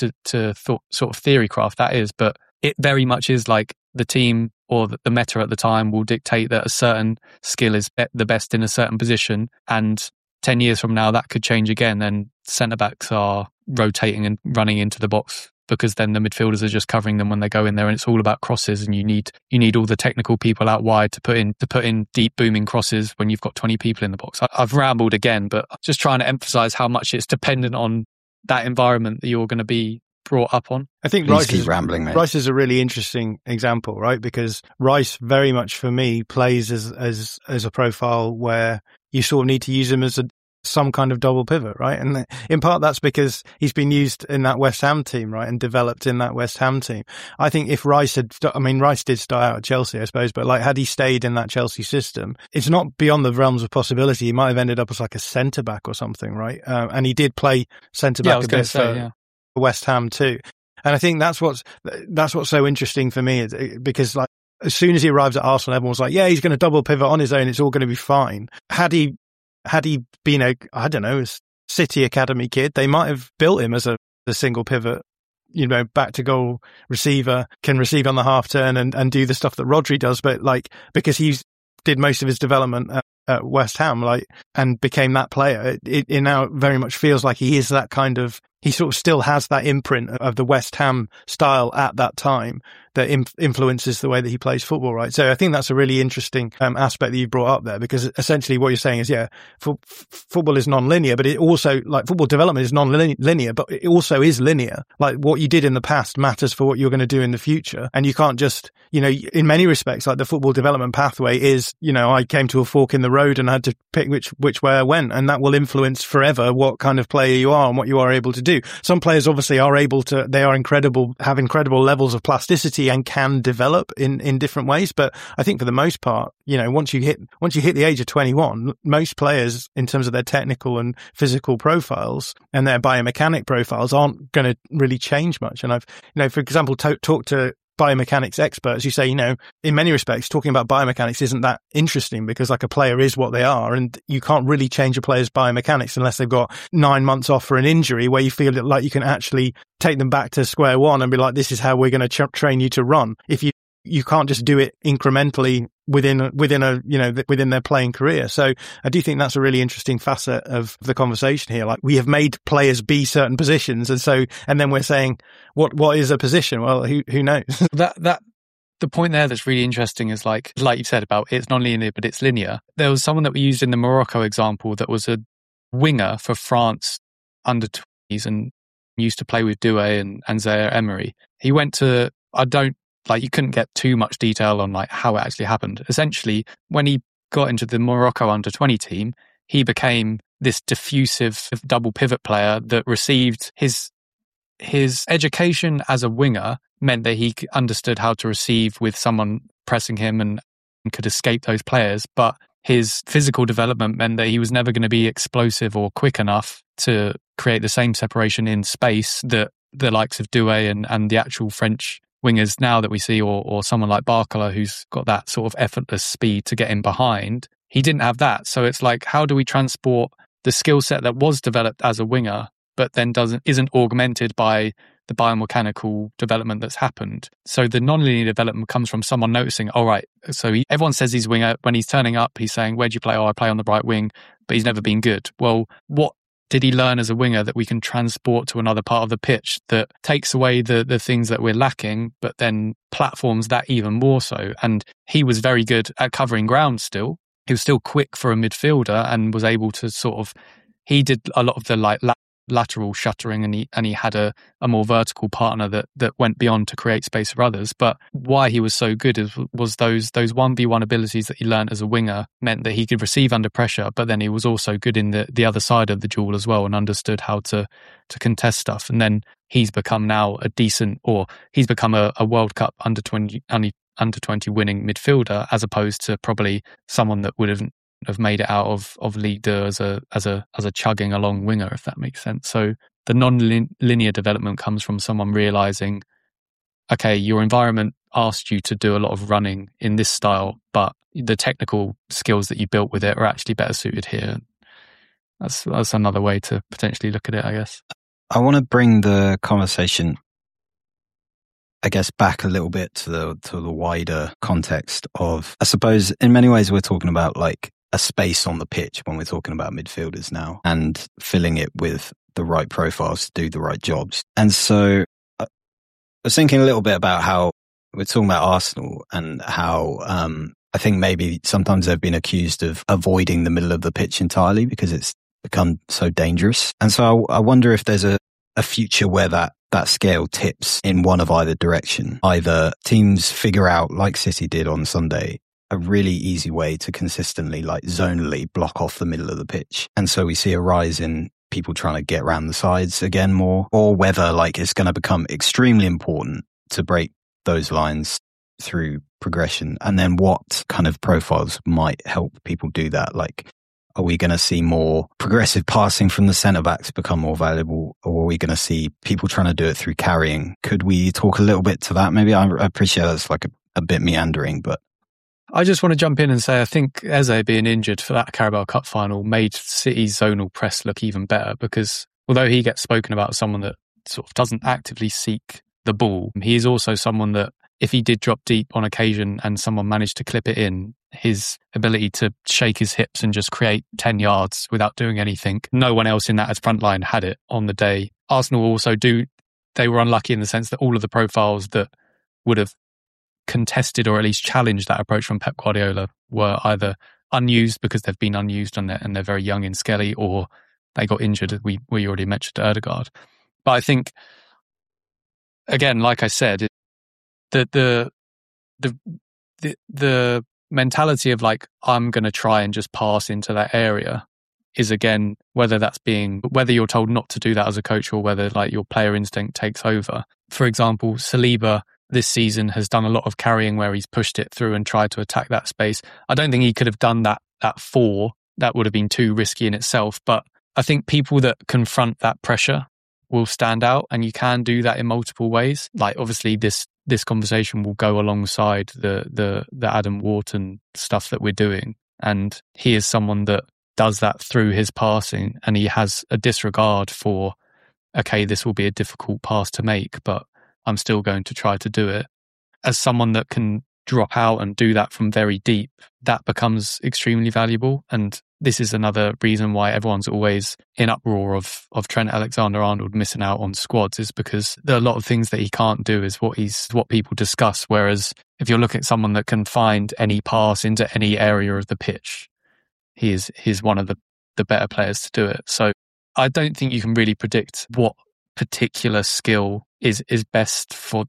sort of theory craft that is, but it very much is like the team or the meta at the time will dictate that a certain skill is the best in a certain position, and 10 years from now that could change again and centre-backs are rotating and running into the box because then the midfielders are just covering them when they go in there, and it's all about crosses, and you need all the technical people out wide to put in deep booming crosses when you've got 20 people in the box. I've rambled again, but just trying to emphasize how much it's dependent on that environment that you're going to be brought up on. I think Rice is a really interesting example, right? Because Rice very much for me plays as a profile where you sort of need to use him as some kind of double pivot, right? And in part that's because he's been used in that West Ham team, right? And developed in that West Ham team. I think if Rice did start out at Chelsea, I suppose, but like had he stayed in that Chelsea system, it's not beyond the realms of possibility. He might have ended up as like a centre back or something, right? And he did play centre back for West Ham too. And I think that's what's so interesting for me, because like as soon as he arrived at Arsenal, everyone was like, yeah, he's going to double pivot on his own. It's all going to be fine. Had he been a City Academy kid, they might have built him as a single pivot, back to goal receiver, can receive on the half turn and do the stuff that Rodri does. But like, because he's did most of his development at West Ham, like, and became that player, it now very much feels like he is that kind of, he sort of still has that imprint of the West Ham style at that time that influences the way that he plays football, right? So I think that's a really interesting aspect that you brought up there, because essentially what you're saying is, football is non-linear, but it also, like, football development is non-linear, but it also is linear. Like, what you did in the past matters for what you're going to do in the future. And you can't just, in many respects, like the football development pathway is, I came to a fork in the road and I had to pick which way I went. And that will influence forever what kind of player you are and what you are able to do. Some players obviously have incredible levels of plasticity and can develop in different ways. But I think for the most part, once you hit the age of 21, most players, in terms of their technical and physical profiles and their biomechanic profiles, aren't going to really change much. And I've, for example, talked to biomechanics experts who say, in many respects, talking about biomechanics isn't that interesting, because like, a player is what they are, and you can't really change a player's biomechanics unless they've got 9 months off for an injury, where you feel like you can actually take them back to square one and be like, this is how we're going to train you to run. If you can't just do it incrementally within their playing career. So I do think that's a really interesting facet of the conversation here. Like, we have made players be certain positions, and then we're saying, what is a position? Well, who knows? The point there that's really interesting is like you said about it's non-linear, but it's linear. There was someone that we used in the Morocco example that was a winger for France under 20s and used to play with Doué and Zaire Emery. He went to, you couldn't get too much detail on like how it actually happened. Essentially, when he got into the Morocco under 20 team, he became this diffusive double pivot player that received his education as a winger meant that he understood how to receive with someone pressing him and could escape those players. But his physical development meant that he was never going to be explosive or quick enough to create the same separation in space that the likes of Doué and the actual French wingers now that we see, or someone like Barcola, who's got that sort of effortless speed to get in behind. He didn't have that. So it's like, how do we transport the skill set that was developed as a winger, but then isn't augmented by the biomechanical development that's happened? So the non-linear development comes from someone noticing, all right, so everyone says he's a winger. When he's turning up, he's saying, where do you play? Oh, I play on the right wing, but he's never been good. Well, what did he learn as a winger that we can transport to another part of the pitch that takes away the things that we're lacking, but then platforms that even more so? And he was very good at covering ground still. He was still quick for a midfielder and was able to he did a lot of the lateral shuttering, and he had a more vertical partner that went beyond to create space for others. But why he was so good was those 1v1 abilities that he learned as a winger meant that he could receive under pressure, but then he was also good in the other side of the duel as well, and understood how to contest stuff. And then he's become now he's become a World Cup under 20 winning midfielder, as opposed to probably someone that would have made it out of Ligue 2 as a chugging along winger, if that makes sense. So the non-linear development comes from someone realizing, okay, your environment asked you to do a lot of running in this style, but the technical skills that you built with it are actually better suited here. That's another way to potentially look at it, I guess. I want to bring the conversation, I guess, back a little bit to the wider context of, I suppose, in many ways we're talking about like a space on the pitch when we're talking about midfielders now, and filling it with the right profiles to do the right jobs. And so I was thinking a little bit about how we're talking about Arsenal and how I think maybe sometimes they've been accused of avoiding the middle of the pitch entirely because it's become so dangerous. And so I wonder if there's a future where that scale tips in one of either direction. Either teams figure out, like City did on Sunday, a really easy way to consistently, like zonally, block off the middle of the pitch. And so we see a rise in people trying to get around the sides again more, or whether like it's going to become extremely important to break those lines through progression. And then what kind of profiles might help people do that? Like, are we going to see more progressive passing from the centre-backs become more valuable, or are we going to see people trying to do it through carrying? Could we talk a little bit to that? Maybe I appreciate that's like a bit meandering, but I just want to jump in and say I think Eze being injured for that Carabao Cup final made City's zonal press look even better, because although he gets spoken about as someone that sort of doesn't actively seek the ball, he is also someone that if he did drop deep on occasion and someone managed to clip it in, his ability to shake his hips and just create 10 yards without doing anything, no one else in that front line had it on the day. Arsenal also they were unlucky in the sense that all of the profiles that would have contested or at least challenged that approach from Pep Guardiola were either unused because they've been unused and they're very young in Skelly, or they got injured. We already mentioned Ødegaard. But I think, again, like I said, the mentality of like, I'm going to try and just pass into that area is, again, whether you're told not to do that as a coach or whether like your player instinct takes over. For example, Saliba this season has done a lot of carrying where he's pushed it through and tried to attack that space. I don't think he could have done that at 4. That would have been too risky in itself. But I think people that confront that pressure will stand out, and you can do that in multiple ways. Like, obviously this conversation will go alongside the Adam Wharton stuff that we're doing. And he is someone that does that through his passing, and he has a disregard for, okay, this will be a difficult pass to make, but I'm still going to try to do it. As someone that can drop out and do that from very deep, that becomes extremely valuable. And this is another reason why everyone's always in uproar of Trent Alexander-Arnold missing out on squads, is because there are a lot of things that he can't do is what people discuss. Whereas if you're looking at someone that can find any pass into any area of the pitch, he's one of the better players to do it. So I don't think you can really predict what particular skill is best for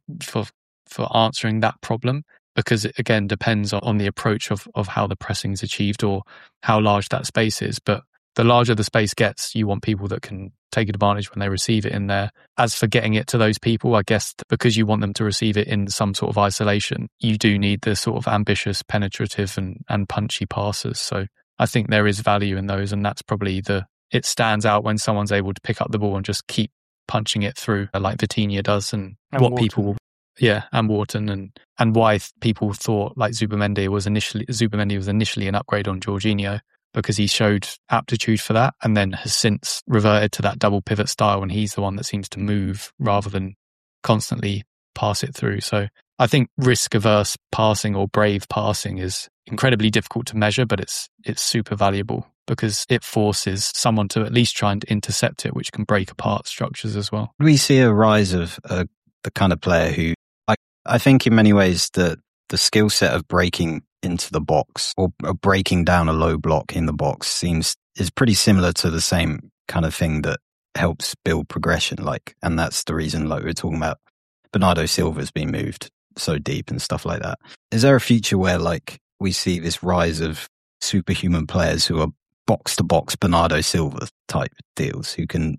answering that problem, because it again depends on the approach of how the pressing is achieved or how large that space is. But the larger the space gets, you want people that can take advantage when they receive it in there. As for getting it to those people, I guess because you want them to receive it in some sort of isolation, you do need the sort of ambitious, penetrative and punchy passes. So I think there is value in those, and that's probably it stands out when someone's able to pick up the ball and just keep punching it through like Vitinha does, and what Wharton. People, and Wharton, and why people thought like Zubimendi was initially an upgrade on Jorginho, because he showed aptitude for that and then has since reverted to that double pivot style, and he's the one that seems to move rather than constantly pass it through. So I think risk-averse passing or brave passing is incredibly difficult to measure, but it's super valuable because it forces someone to at least try and intercept it, which can break apart structures as well. We see a rise of the kind of player who, I think in many ways, the skill set of breaking into the box or breaking down a low block in the box is pretty similar to the same kind of thing that helps build progression. And that's the reason, like we were talking about, Bernardo Silva's been moved so deep and stuff like that. Is there a future where we see this rise of superhuman players who are box to box Bernardo Silva type deals, who can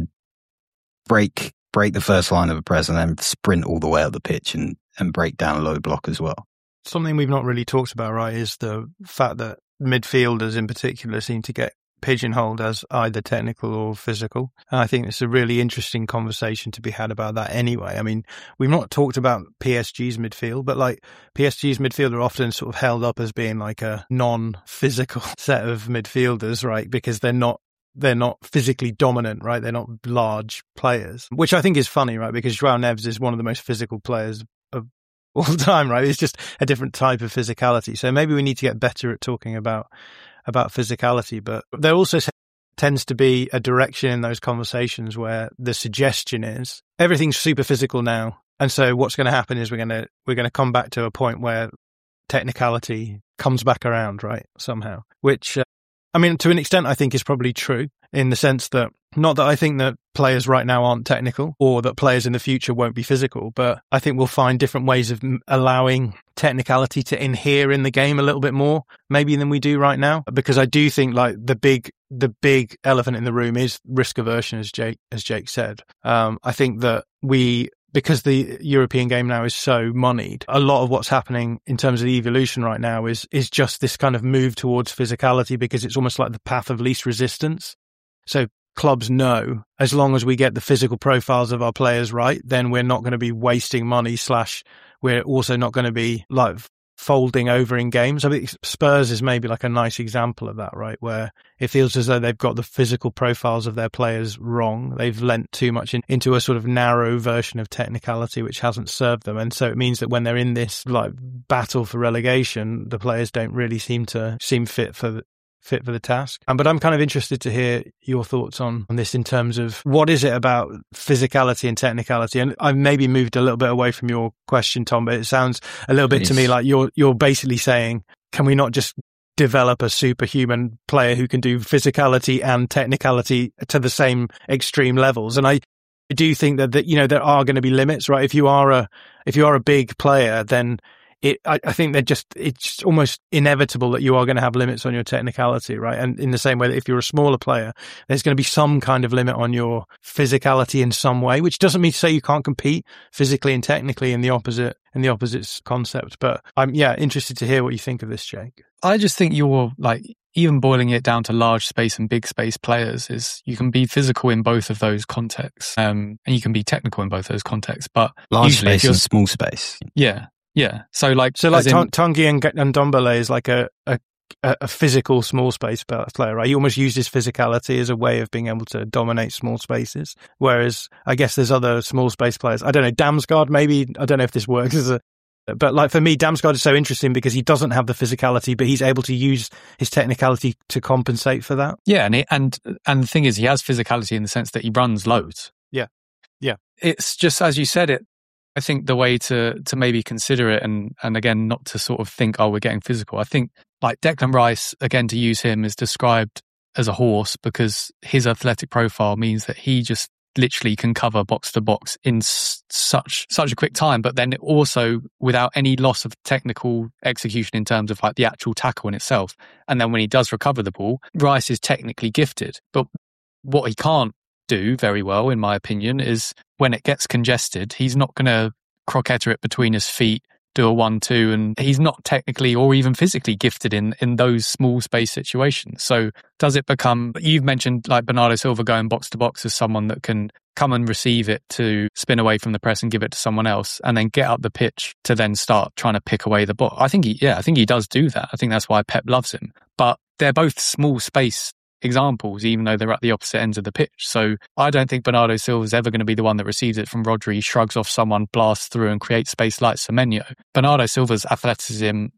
break the first line of a press and then sprint all the way up the pitch and break down a low block as well? Something we've not really talked about, right, is the fact that midfielders in particular seem to get pigeonholed as either technical or physical. And I think it's a really interesting conversation to be had about that anyway. I mean, we've not talked about PSG's midfield, but PSG's midfield are often sort of held up as being like a non-physical set of midfielders, right? Because they're not physically dominant, right? They're not large players, which I think is funny, right? Because João Neves is one of the most physical players of all the time, right? It's just a different type of physicality. So maybe we need to get better at talking about physicality, but there also tends to be a direction in those conversations where the suggestion is everything's super physical now. And so what's going to happen is we're going to come back to a point where technicality comes back around, right? Somehow, which, I mean, to an extent, I think is probably true in the sense that, not that I think that players right now aren't technical or that players in the future won't be physical, but I think we'll find different ways of allowing technicality to inhere in the game a little bit more maybe than we do right now. Because I do think the big elephant in the room is risk aversion, as Jake said. I think that because the European game now is so moneyed, a lot of what's happening in terms of the evolution right now is just this kind of move towards physicality, because it's almost like the path of least resistance. So clubs know as long as we get the physical profiles of our players right, then we're not going to be wasting money / we're also not going to be folding over in games. I mean, Spurs is maybe a nice example of that, right? Where it feels as though they've got the physical profiles of their players wrong. They've lent too much into a sort of narrow version of technicality, which hasn't served them. And so it means that when they're in this battle for relegation, the players don't really seem fit for fit for the task. But I'm kind of interested to hear your thoughts on this in terms of what is it about physicality and technicality? And I've maybe moved a little bit away from your question, Tom, but it sounds a little bit to me like you're basically saying, can we not just develop a superhuman player who can do physicality and technicality to the same extreme levels? And I do think that there are going to be limits, right? If you are a big player, then I think it's almost inevitable that you are going to have limits on your technicality, right? And in the same way that if you're a smaller player, there's going to be some kind of limit on your physicality in some way, which doesn't mean to say you can't compete physically and technically in the opposite concept. But I'm interested to hear what you think of this, Jake. I just think you're even boiling it down to large space and big space players is you can be physical in both of those contexts, and you can be technical in both those contexts. But large space and small space. Yeah. So Tanguy and Ndombele is like a physical small space player, right? He almost uses physicality as a way of being able to dominate small spaces. Whereas I guess there's other small space players. I don't know, Damsgaard maybe. I don't know if this works but for me, Damsgaard is so interesting because he doesn't have the physicality, but he's able to use his technicality to compensate for that. Yeah, and the thing is, he has physicality in the sense that he runs loads. Yeah. It's just as you said it. I think the way to maybe consider it, and again, not to sort of think, we're getting physical. I think like Declan Rice, again, to use him, is described as a horse because his athletic profile means that he just literally can cover box to box in such a quick time, but then also without any loss of technical execution in terms of like the actual tackle in itself. And then when he does recover the ball, Rice is technically gifted. But what he can't do very well, in my opinion, is when it gets congested, he's not going to croquetter it between his feet, do a 1-2, and he's not technically or even physically gifted in those small space situations. So does it become, you've mentioned like Bernardo Silva going box to box as someone that can come and receive it to spin away from the press and give it to someone else and then get up the pitch to then start trying to pick away the ball. I think he does do that. I think that's why Pep loves him. But they're both small space examples, even though they're at the opposite ends of the pitch. So I don't think Bernardo Silva is ever going to be the one that receives it from Rodri, shrugs off someone, blasts through and creates space like Semenyo. Bernardo Silva's athleticism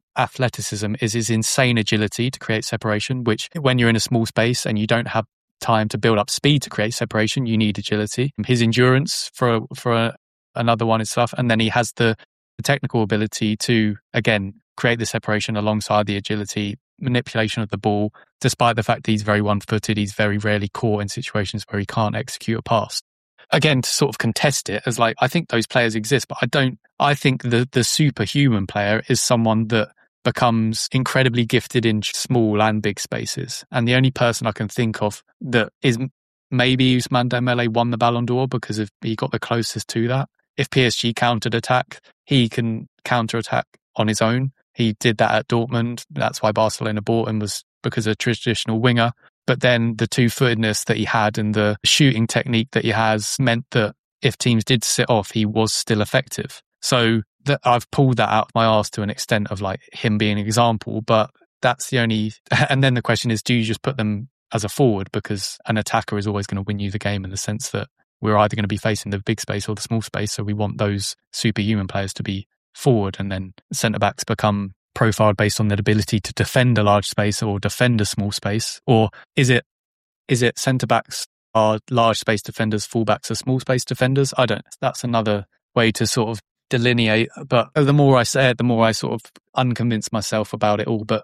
is his insane agility to create separation, which when you're in a small space and you don't have time to build up speed to create separation, you need agility. His endurance for another one is stuff, and then he has the technical ability to, again, create the separation alongside the agility, manipulation of the ball. Despite the fact that he's very one-footed, he's very rarely caught in situations where he can't execute a pass. Again, to sort of contest it as like, I think those players exist, but I think the superhuman player is someone that becomes incredibly gifted in small and big spaces. And the only person I can think of that is maybe Ousmane Dembele won the Ballon d'Or because he got the closest to that. If PSG countered attack, he can counter attack on his own. He did that at Dortmund. That's why Barcelona bought him, was because of a traditional winger. But then the two-footedness that he had and the shooting technique that he has meant that if teams did sit off, he was still effective. So that I've pulled that out of my arse to an extent of like him being an example, but that's the only... And then the question is, do you just put them as a forward? Because an attacker is always going to win you the game in the sense that we're either going to be facing the big space or the small space. So we want those superhuman players to be forward, and then centre-backs become profiled based on their ability to defend a large space or defend a small space? Or is it centre-backs are large space defenders, full-backs are small space defenders? I don't. That's another way to sort of delineate. But the more I say it, the more I sort of unconvince myself about it all. But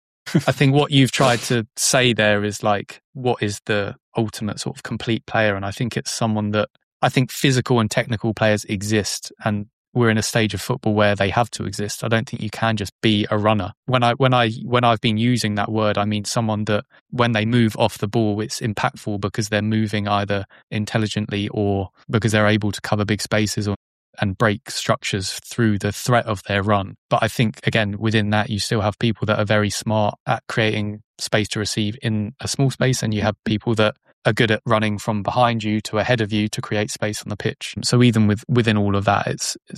I think what you've tried to say there is like, what is the ultimate sort of complete player? And I think it's someone that, I think physical and technical players exist, and we're in a stage of football where they have to exist. I don't think you can just be a runner. When I've been using that word, I mean someone that when they move off the ball, it's impactful because they're moving either intelligently or because they're able to cover big spaces and break structures through the threat of their run. But I think, again, within that, you still have people that are very smart at creating space to receive in a small space, and you have people that are good at running from behind you to ahead of you to create space on the pitch. So even within all of that,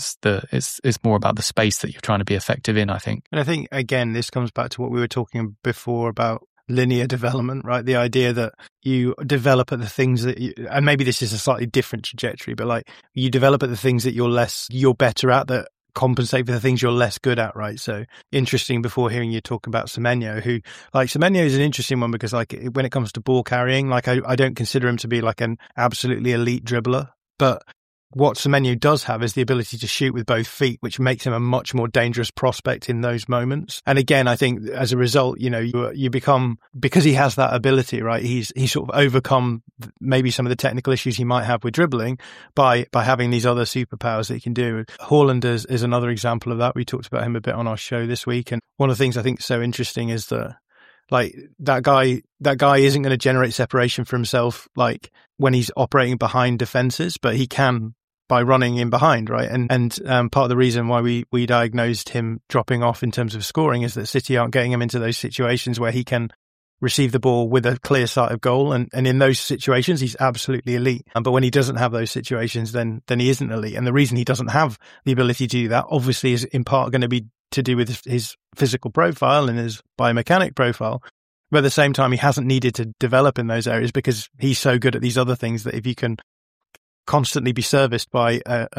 it's more about the space that you're trying to be effective in, I think. And I think, again, this comes back to what we were talking before about linear development, right? The idea that you develop at the things that and maybe this is a slightly different trajectory, but like you develop at the things that you're better at, that compensate for the things you're less good at, right? So interesting before hearing you talk about Semenyo, who, like, Semenyo is an interesting one because, like, when it comes to ball carrying, like, I don't consider him to be like an absolutely elite dribbler, but what Semenyo does have is the ability to shoot with both feet, which makes him a much more dangerous prospect in those moments. And again, I think as a result, you know, you become, because he has that ability, right? He's sort of overcome maybe some of the technical issues he might have with dribbling by having these other superpowers that he can do. Haaland is another example of that. We talked about him a bit on our show this week. And one of the things I think is so interesting is that, like, that guy isn't going to generate separation for himself, like, when he's operating behind defenses, but he can by running in behind, right? And part of the reason why we diagnosed him dropping off in terms of scoring is that City aren't getting him into those situations where he can receive the ball with a clear sight of goal. And in those situations, he's absolutely elite. But when he doesn't have those situations, then he isn't elite. And the reason he doesn't have the ability to do that, obviously, is in part going to be to do with his physical profile and his biomechanic profile. But at the same time, he hasn't needed to develop in those areas because he's so good at these other things that if you can constantly be serviced by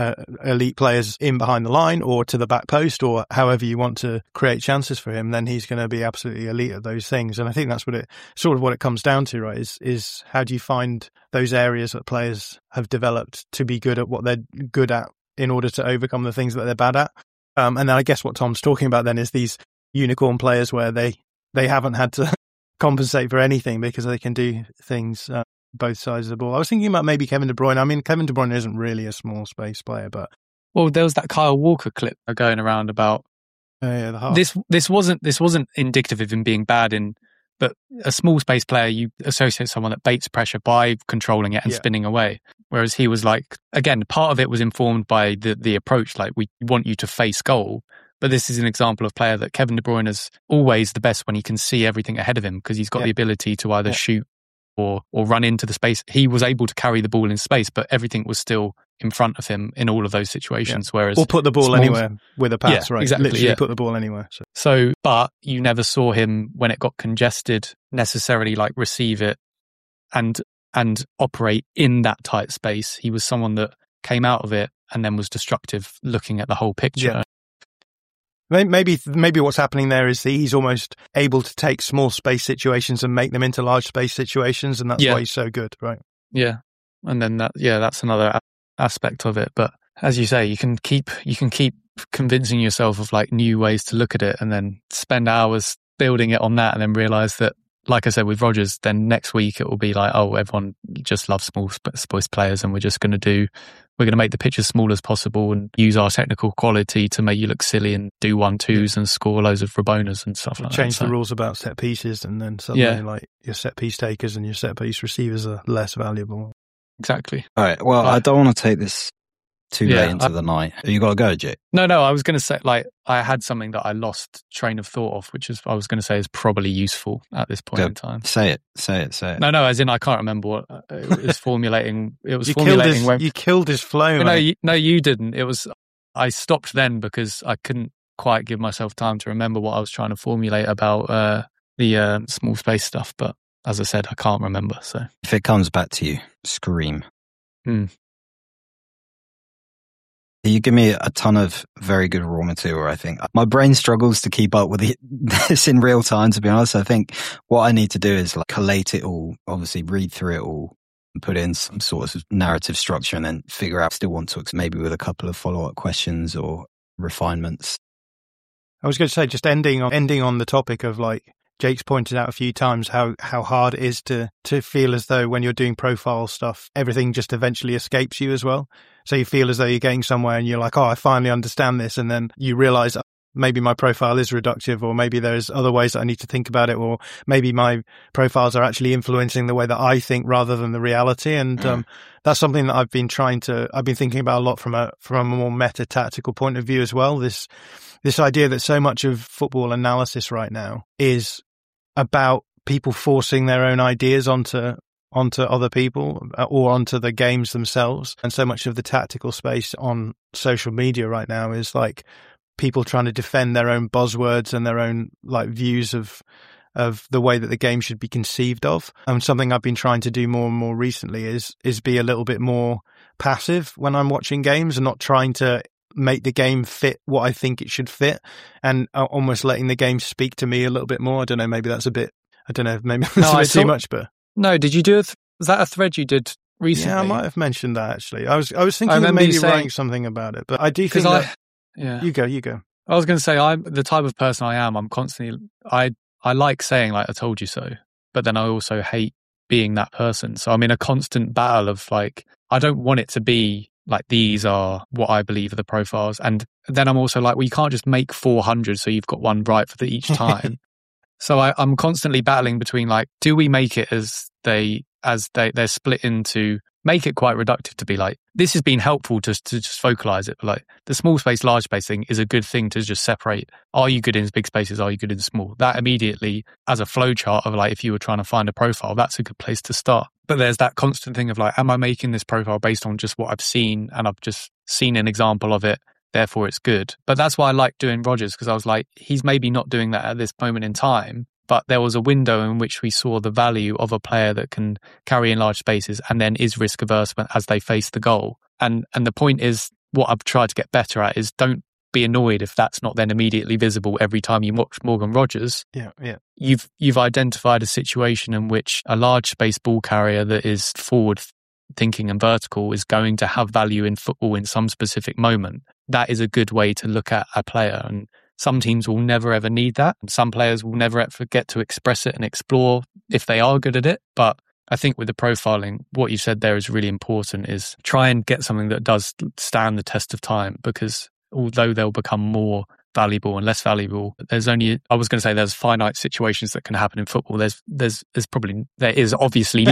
elite players in behind the line or to the back post or however you want to create chances for him, then he's going to be absolutely elite at those things. And I think that's what it comes down to, right? Is how do you find those areas that players have developed to be good at what they're good at in order to overcome the things that they're bad at? And then I guess what Tom's talking about then is these unicorn players where they haven't had to compensate for anything because they can do things both sides of the ball. I was thinking about maybe Kevin De Bruyne. I mean, Kevin De Bruyne isn't really a small space player, but well, there was that Kyle Walker clip going around about the half. This wasn't indicative of him being bad but a small space player, you associate someone that baits pressure by controlling it and spinning away. Whereas he was like, again, part of it was informed by the approach, like, we want you to face goal. But this is an example of player that Kevin De Bruyne is always the best when he can see everything ahead of him because he's got the ability to either shoot or run into the space. He was able to carry the ball in space, but everything was still in front of him in all of those situations. Whereas, or put the ball anywhere with a pass, right? Exactly. Literally put the ball anywhere. So, but you never saw him when it got congested necessarily like receive it and operate in that tight space. He was someone that came out of it and then was destructive, looking at the whole picture. Yeah. Maybe what's happening there is he's almost able to take small space situations and make them into large space situations, and that's why he's so good, right? Yeah, and then that's another aspect of it. But as you say, you can keep convincing yourself of like new ways to look at it, and then spend hours building it on that, and then realize that, like I said with Rodgers, then next week it will be like, oh, everyone just loves small space players, and we're going to make the pitch as small as possible and use our technical quality to make you look silly and do 1-2s and score loads of Rabonas and stuff like that. Change the rules about set pieces, and then suddenly like your set piece takers and your set piece receivers are less valuable. Exactly. All right. Well, I don't want to take this too late into the night. You got to go, Jake? No, I was going to say, like, I had something that I lost train of thought of, which is I was going to say is probably useful at this point in time. Say it. No, as in I can't remember what it was formulating. It was you killed his flow. No, you didn't. It was, I stopped then because I couldn't quite give myself time to remember what I was trying to formulate about the small space stuff. But as I said, I can't remember. So if it comes back to you, scream. You give me a ton of very good raw material, I think. My brain struggles to keep up with this in real time, to be honest. I think what I need to do is like collate it all, obviously read through it all, and put in some sort of narrative structure, and then figure out still want to, maybe with a couple of follow-up questions or refinements. I was going to say, just ending on the topic of, like, Jake's pointed out a few times how hard it is to feel as though when you're doing profile stuff, everything just eventually escapes you as well. So you feel as though you're getting somewhere and you're like, oh, I finally understand this. And then you realize maybe my profile is reductive, or maybe there's other ways that I need to think about it, or maybe my profiles are actually influencing the way that I think rather than the reality. And that's something that I've been thinking about a lot from a more meta tactical point of view as well. This idea that so much of football analysis right now is about people forcing their own ideas onto other people or onto the games themselves. And so much of the tactical space on social media right now is like people trying to defend their own buzzwords and their own like views of the way that the game should be conceived of. And something I've been trying to do more and more recently is be a little bit more passive when I'm watching games and not trying to make the game fit what I think it should fit, and almost letting the game speak to me a little bit more. I don't know, maybe that's a bit, I don't know, maybe that's a bit too much, but... No, did you do was that a thread you did recently? Yeah, I might have mentioned that, actually. I was thinking of maybe writing something about it, but I do think that... Yeah. You go. I was going to say, I'm the type of person I am. I'm constantly... I like saying, like, I told you so, but then I also hate being that person. So I'm in a constant battle of, like, I don't want it to be like, these are what I believe are the profiles. And then I'm also like, well, you can't just make 400 so you've got one right for each time. So I'm constantly battling between, like, do we make it as they're split into, make it quite reductive to be like, this has been helpful to just vocalize it. But like, the small space, large space thing is a good thing to just separate. Are you good in big spaces? Are you good in small? That immediately, as a flow chart of, like, if you were trying to find a profile, that's a good place to start. But there's that constant thing of, like, am I making this profile based on just what I've seen, and I've just seen an example of it, therefore it's good. But that's why I like doing Rodgers, because I was like, he's maybe not doing that at this moment in time, but there was a window in which we saw the value of a player that can carry in large spaces and then is risk averse as they face the goal. And the point is, what I've tried to get better at is, don't be annoyed if that's not then immediately visible every time you watch Morgan Rodgers. Yeah. You've identified a situation in which a large space ball carrier that is forward thinking and vertical is going to have value in football in some specific moment. That is a good way to look at a player. And some teams will never ever need that. And some players will never ever get to express it and explore if they are good at it. But I think with the profiling, what you said there is really important, is try and get something that does stand the test of time, because although they'll become more valuable and less valuable, there's finite situations that can happen in football. There is obviously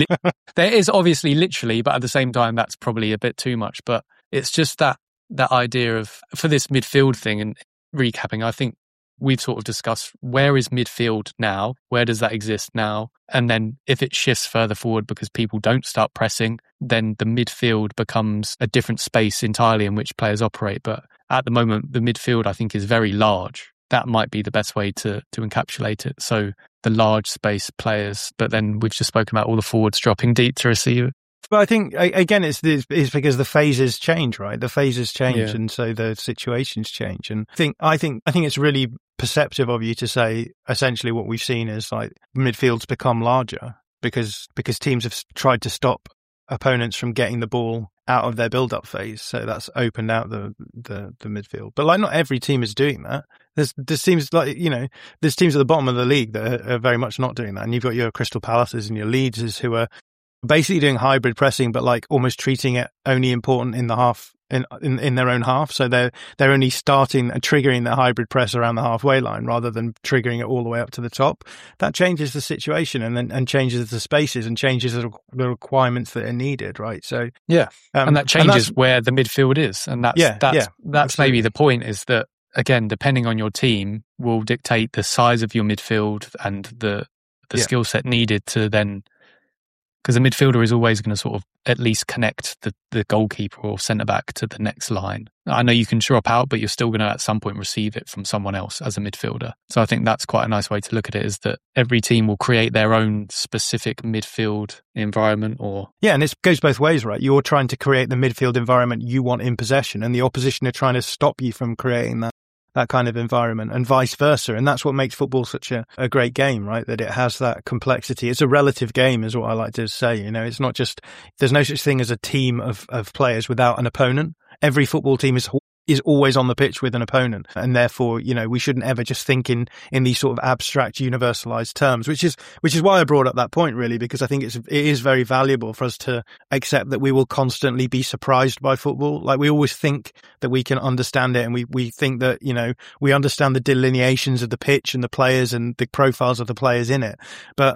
literally, but at the same time, that's probably a bit too much. But it's just that idea of, for this midfield thing, and recapping, I think we've sort of discussed, where is midfield now? Where does that exist now? And then if it shifts further forward because people don't start pressing, then the midfield becomes a different space entirely in which players operate. But at the moment, the midfield, I think, is very large. That might be the best way to encapsulate it. So the large space players, but then we've just spoken about all the forwards dropping deep to receive. But I think, again, it's because the phases change, right? The phases change, and so the situations change. And I think it's really perceptive of you to say, essentially, what we've seen is, like, midfields become larger because teams have tried to stop opponents from getting the ball out of their build-up phase. So that's opened out the midfield. But, like, not every team is doing that. There's teams, like, there's teams at the bottom of the league that are very much not doing that. And you've got your Crystal Palaces and your Leedses who are basically doing hybrid pressing, but, like, almost treating it only important in the half, in their own half. So they're only starting and triggering the hybrid press around the halfway line rather than triggering it all the way up to the top. That changes the situation and changes the spaces and changes the requirements that are needed, right? So and that changes where the midfield is, and that's maybe the point, is that, again, depending on your team, will dictate the size of your midfield and the skill set needed to then. Because the midfielder is always going to sort of at least connect the goalkeeper or centre-back to the next line. I know you can drop out, but you're still going to at some point receive it from someone else as a midfielder. So I think that's quite a nice way to look at it, is that every team will create their own specific midfield environment. And it goes both ways, right? You're trying to create the midfield environment you want in possession, and the opposition are trying to stop you from creating that kind of environment, and vice versa. And that's what makes football such a great game, right? That it has that complexity. It's a relative game, is what I like to say. It's not just, there's no such thing as a team of players without an opponent. Every football team is always on the pitch with an opponent. And therefore, we shouldn't ever just think in these sort of abstract, universalized terms, which is why I brought up that point, really, because I think it is very valuable for us to accept that we will constantly be surprised by football. Like, we always think that we can understand it, and we think that, we understand the delineations of the pitch and the players and the profiles of the players in it. But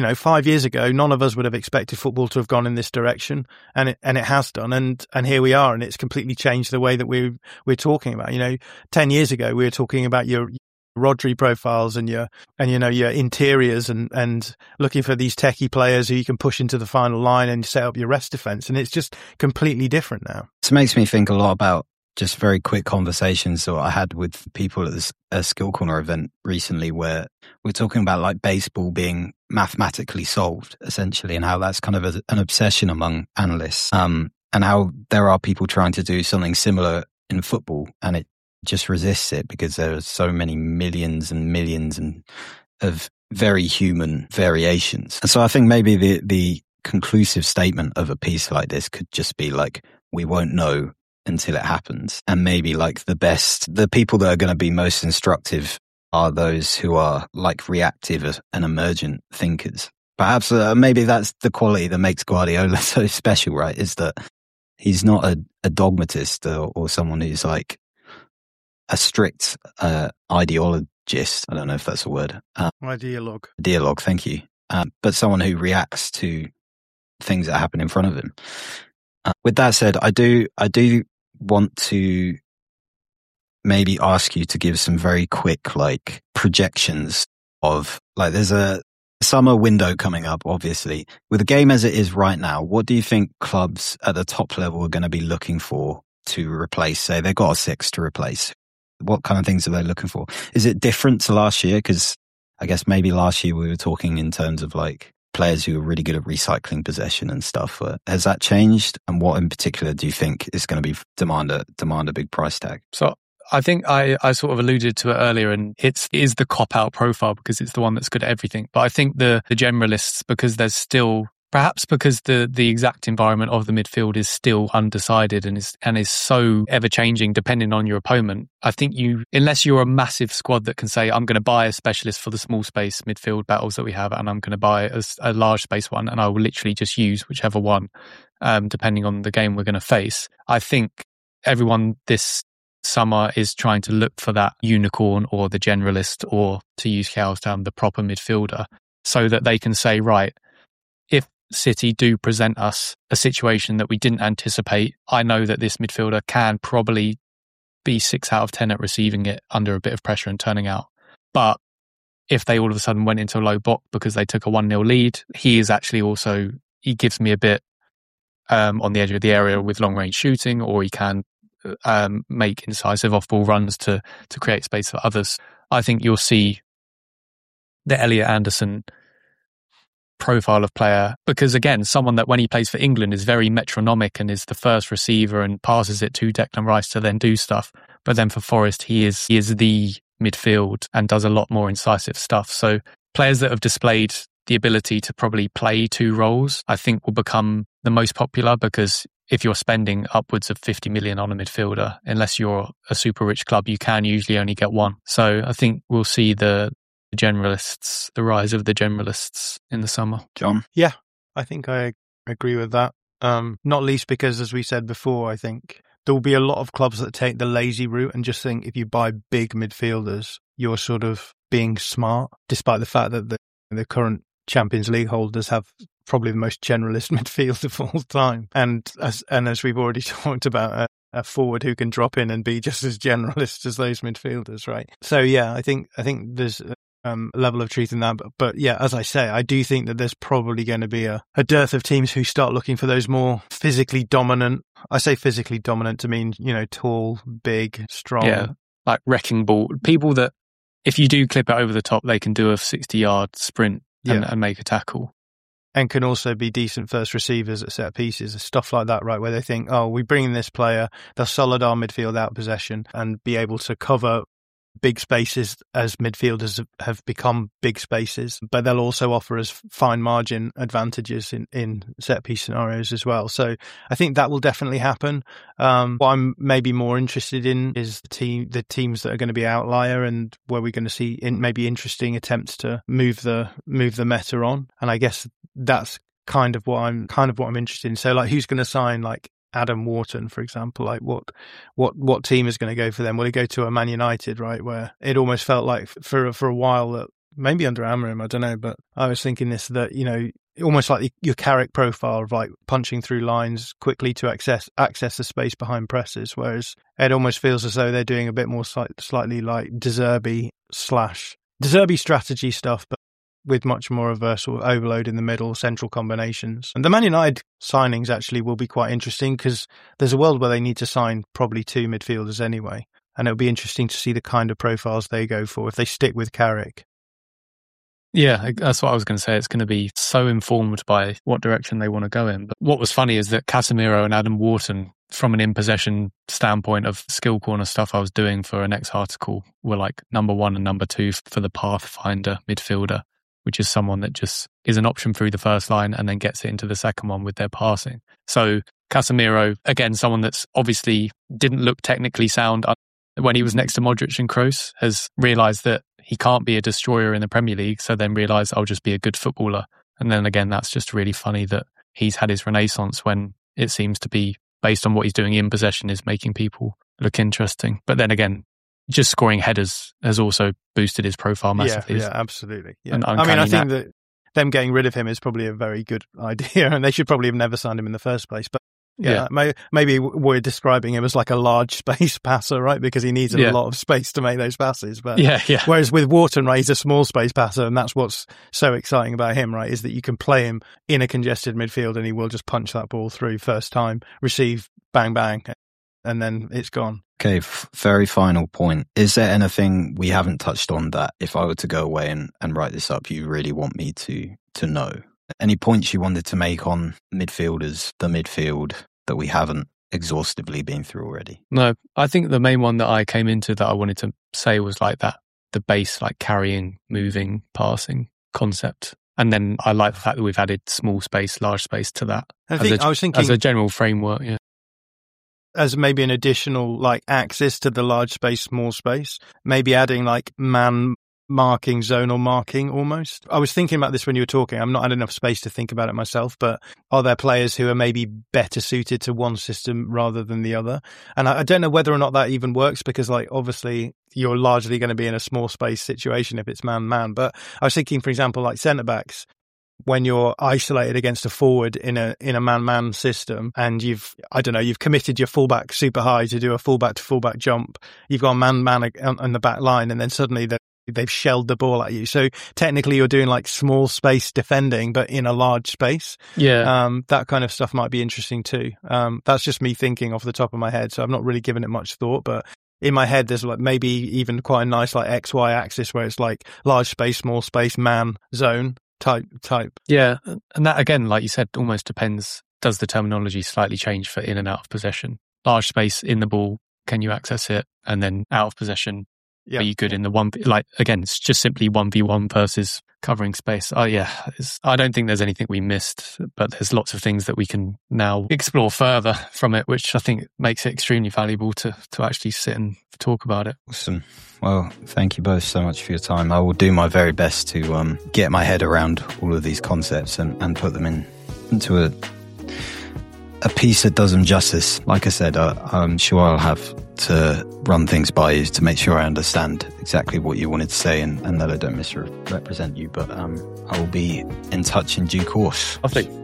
5 years ago, none of us would have expected football to have gone in this direction, and it has done, and here we are, and it's completely changed the way that we're talking about. 10 years ago, we were talking about your Rodri profiles and your interiors and looking for these techie players who you can push into the final line and set up your rest defense, and it's just completely different now. This makes me think a lot about just very quick conversations that I had with people at a Skill Corner event recently, where we're talking about, like, baseball being mathematically solved, essentially, and how that's kind of an obsession among analysts, and how there are people trying to do something similar in football, and it just resists it because there are so many millions and millions of very human variations. And so I think maybe the conclusive statement of a piece like this could just be like, we won't know until it happens. And maybe like the people that are going to be most instructive are those who are like reactive and emergent thinkers. Perhaps maybe that's the quality that makes Guardiola so special, right? Is that he's not a dogmatist or someone who's like a strict ideologist. I don't know if that's a word. Ideologue. Ideologue, thank you. But someone who reacts to things that happen in front of him. With that said, I do want to maybe ask you to give some very quick like projections of like there's a summer window coming up, obviously. With the game as it is right now, what do you think clubs at the top level are going to be looking for to replace? Say they've got a six to replace. What kind of things are they looking for? Is it different to last year? Because I guess maybe last year we were talking in terms of like players who are really good at recycling possession and stuff. Has that changed? And what in particular do you think is going to be demand a big price tag? So I think I sort of alluded to it earlier, and it is the cop-out profile because it's the one that's good at everything. But I think the generalists, because there's still, perhaps because the exact environment of the midfield is still undecided and is so ever-changing depending on your opponent. I think unless you're a massive squad that can say, I'm going to buy a specialist for the small space midfield battles that we have, and I'm going to buy a large space one, and I will literally just use whichever one, depending on the game we're going to face. I think everyone this summer is trying to look for that unicorn or the generalist, or to use Cow's term, the proper midfielder, so that they can say, right, if City do present us a situation that we didn't anticipate, I know that this midfielder can probably be 6 out of 10 at receiving it under a bit of pressure and turning out. But if they all of a sudden went into a low block because they took a 1-0 lead, he gives me a bit on the edge of the area with long range shooting, or he can make incisive off-ball runs to create space for others. I think you'll see the Elliot Anderson profile of player, because again, someone that when he plays for England is very metronomic and is the first receiver and passes it to Declan Rice to then do stuff. But then for Forest, he is the midfield and does a lot more incisive stuff. So players that have displayed the ability to probably play two roles, I think will become the most popular, because if you're spending upwards of 50 million on a midfielder, unless you're a super rich club, you can usually only get one. So I think we'll see the generalists, the rise of the generalists in the summer. John? Yeah, I think I agree with that. Not least because, as we said before, I think there will be a lot of clubs that take the lazy route and just think if you buy big midfielders, you're sort of being smart, despite the fact that the current Champions League holders have probably the most generalist midfield of all time. And as we've already talked about, a forward who can drop in and be just as generalist as those midfielders, right? So yeah, I think there's a level of truth in that. But yeah, as I say, I do think that there's probably going to be a dearth of teams who start looking for those more physically dominant. I say physically dominant to mean, tall, big, strong. Yeah, like wrecking ball. People that, if you do clip it over the top, they can do a 60-yard sprint and make a tackle. And can also be decent first receivers at set pieces, stuff like that, right? Where they think, we bring in this player, they'll solid our midfield out possession and be able to cover big spaces as midfielders have become big spaces, but they'll also offer us fine margin advantages in set piece scenarios as well. So I think that will definitely happen. What I'm maybe more interested in is the teams that are going to be outlier and where we're going to see maybe interesting attempts to move the meta on. And I guess that's kind of what I'm interested in. So like, who's going to sign like Adam Wharton, for example? Like what team is going to go for them? Will he go to a Man United, right? Where it almost felt like for a while that maybe under Amorim, I don't know, but I was thinking almost like your Carrick profile of like punching through lines quickly to access the space behind presses, whereas it almost feels as though they're doing a bit more slightly like De Zerbi strategy stuff, but with much more of a sort of overload in the middle, central combinations. And the Man United signings actually will be quite interesting because there's a world where they need to sign probably two midfielders anyway. And it'll be interesting to see the kind of profiles they go for if they stick with Carrick. Yeah, that's what I was going to say. It's going to be so informed by what direction they want to go in. But what was funny is that Casemiro and Adam Wharton, from an in-possession standpoint of skill corner stuff I was doing for an X article, were like number 1 and number 2 for the pathfinder midfielder, which is someone that just is an option through the first line and then gets it into the second one with their passing. So Casemiro, again, someone that's obviously didn't look technically sound when he was next to Modric and Kroos, has realised that he can't be a destroyer in the Premier League, so then realised I'll just be a good footballer. And then again, that's just really funny that he's had his renaissance when it seems to be, based on what he's doing in possession, is making people look interesting. But then again, just scoring headers has also boosted his profile massively. Yeah, absolutely. Yeah. I think that them getting rid of him is probably a very good idea, and they should probably have never signed him in the first place. But maybe we're describing him as like a large space passer, right? Because he needs a lot of space to make those passes. But whereas with Wharton, right, he's a small space passer, and that's what's so exciting about him, right? Is that you can play him in a congested midfield, and he will just punch that ball through first time, receive, bang bang, and then it's gone. Okay, very final point. Is there anything we haven't touched on that if I were to go away and write this up, you really want me to know? Any points you wanted to make on midfielders, the midfield, that we haven't exhaustively been through already? No, I think the main one that I came into that I wanted to say was like that, the base, like carrying, moving, passing concept. And then I like the fact that we've added small space, large space to that. I was thinking as a general framework, as maybe an additional like axis to the large space, small space, maybe adding like man marking, zonal marking almost. I was thinking about this when you were talking. I'm not had enough space to think about it myself, but are there players who are maybe better suited to one system rather than the other? And I don't know whether or not that even works, because like obviously you're largely going to be in a small space situation if it's man-man. But I was thinking, for example, like centre-backs, when you're isolated against a forward in a man-man system, and you've committed your fullback super high to do a fullback to fullback jump, you've got a man-man on the back line, and then suddenly they've shelled the ball at you. So technically you're doing like small space defending, but in a large space. Yeah. That kind of stuff might be interesting too. That's just me thinking off the top of my head. So I've not really given it much thought, but in my head, there's like maybe even quite a nice like XY axis where it's like large space, small space, man, zone type. Yeah. And that again, like you said, almost depends. Does the terminology slightly change for in and out of possession? Large space in the ball, can you access it? And then out of possession, are you good in the one? Like again, it's just simply 1v1 versus covering space. Oh yeah, I don't think there's anything we missed, but there's lots of things that we can now explore further from it, which I think makes it extremely valuable to actually sit and talk about it. Awesome. Well, thank you both so much for your time. I will do my very best to get my head around all of these concepts and put them into a piece that does them justice. Like I said, I'm sure I'll have to run things by you to make sure I understand exactly what you wanted to say and that I don't misrepresent you. But I will be in touch in due course. I think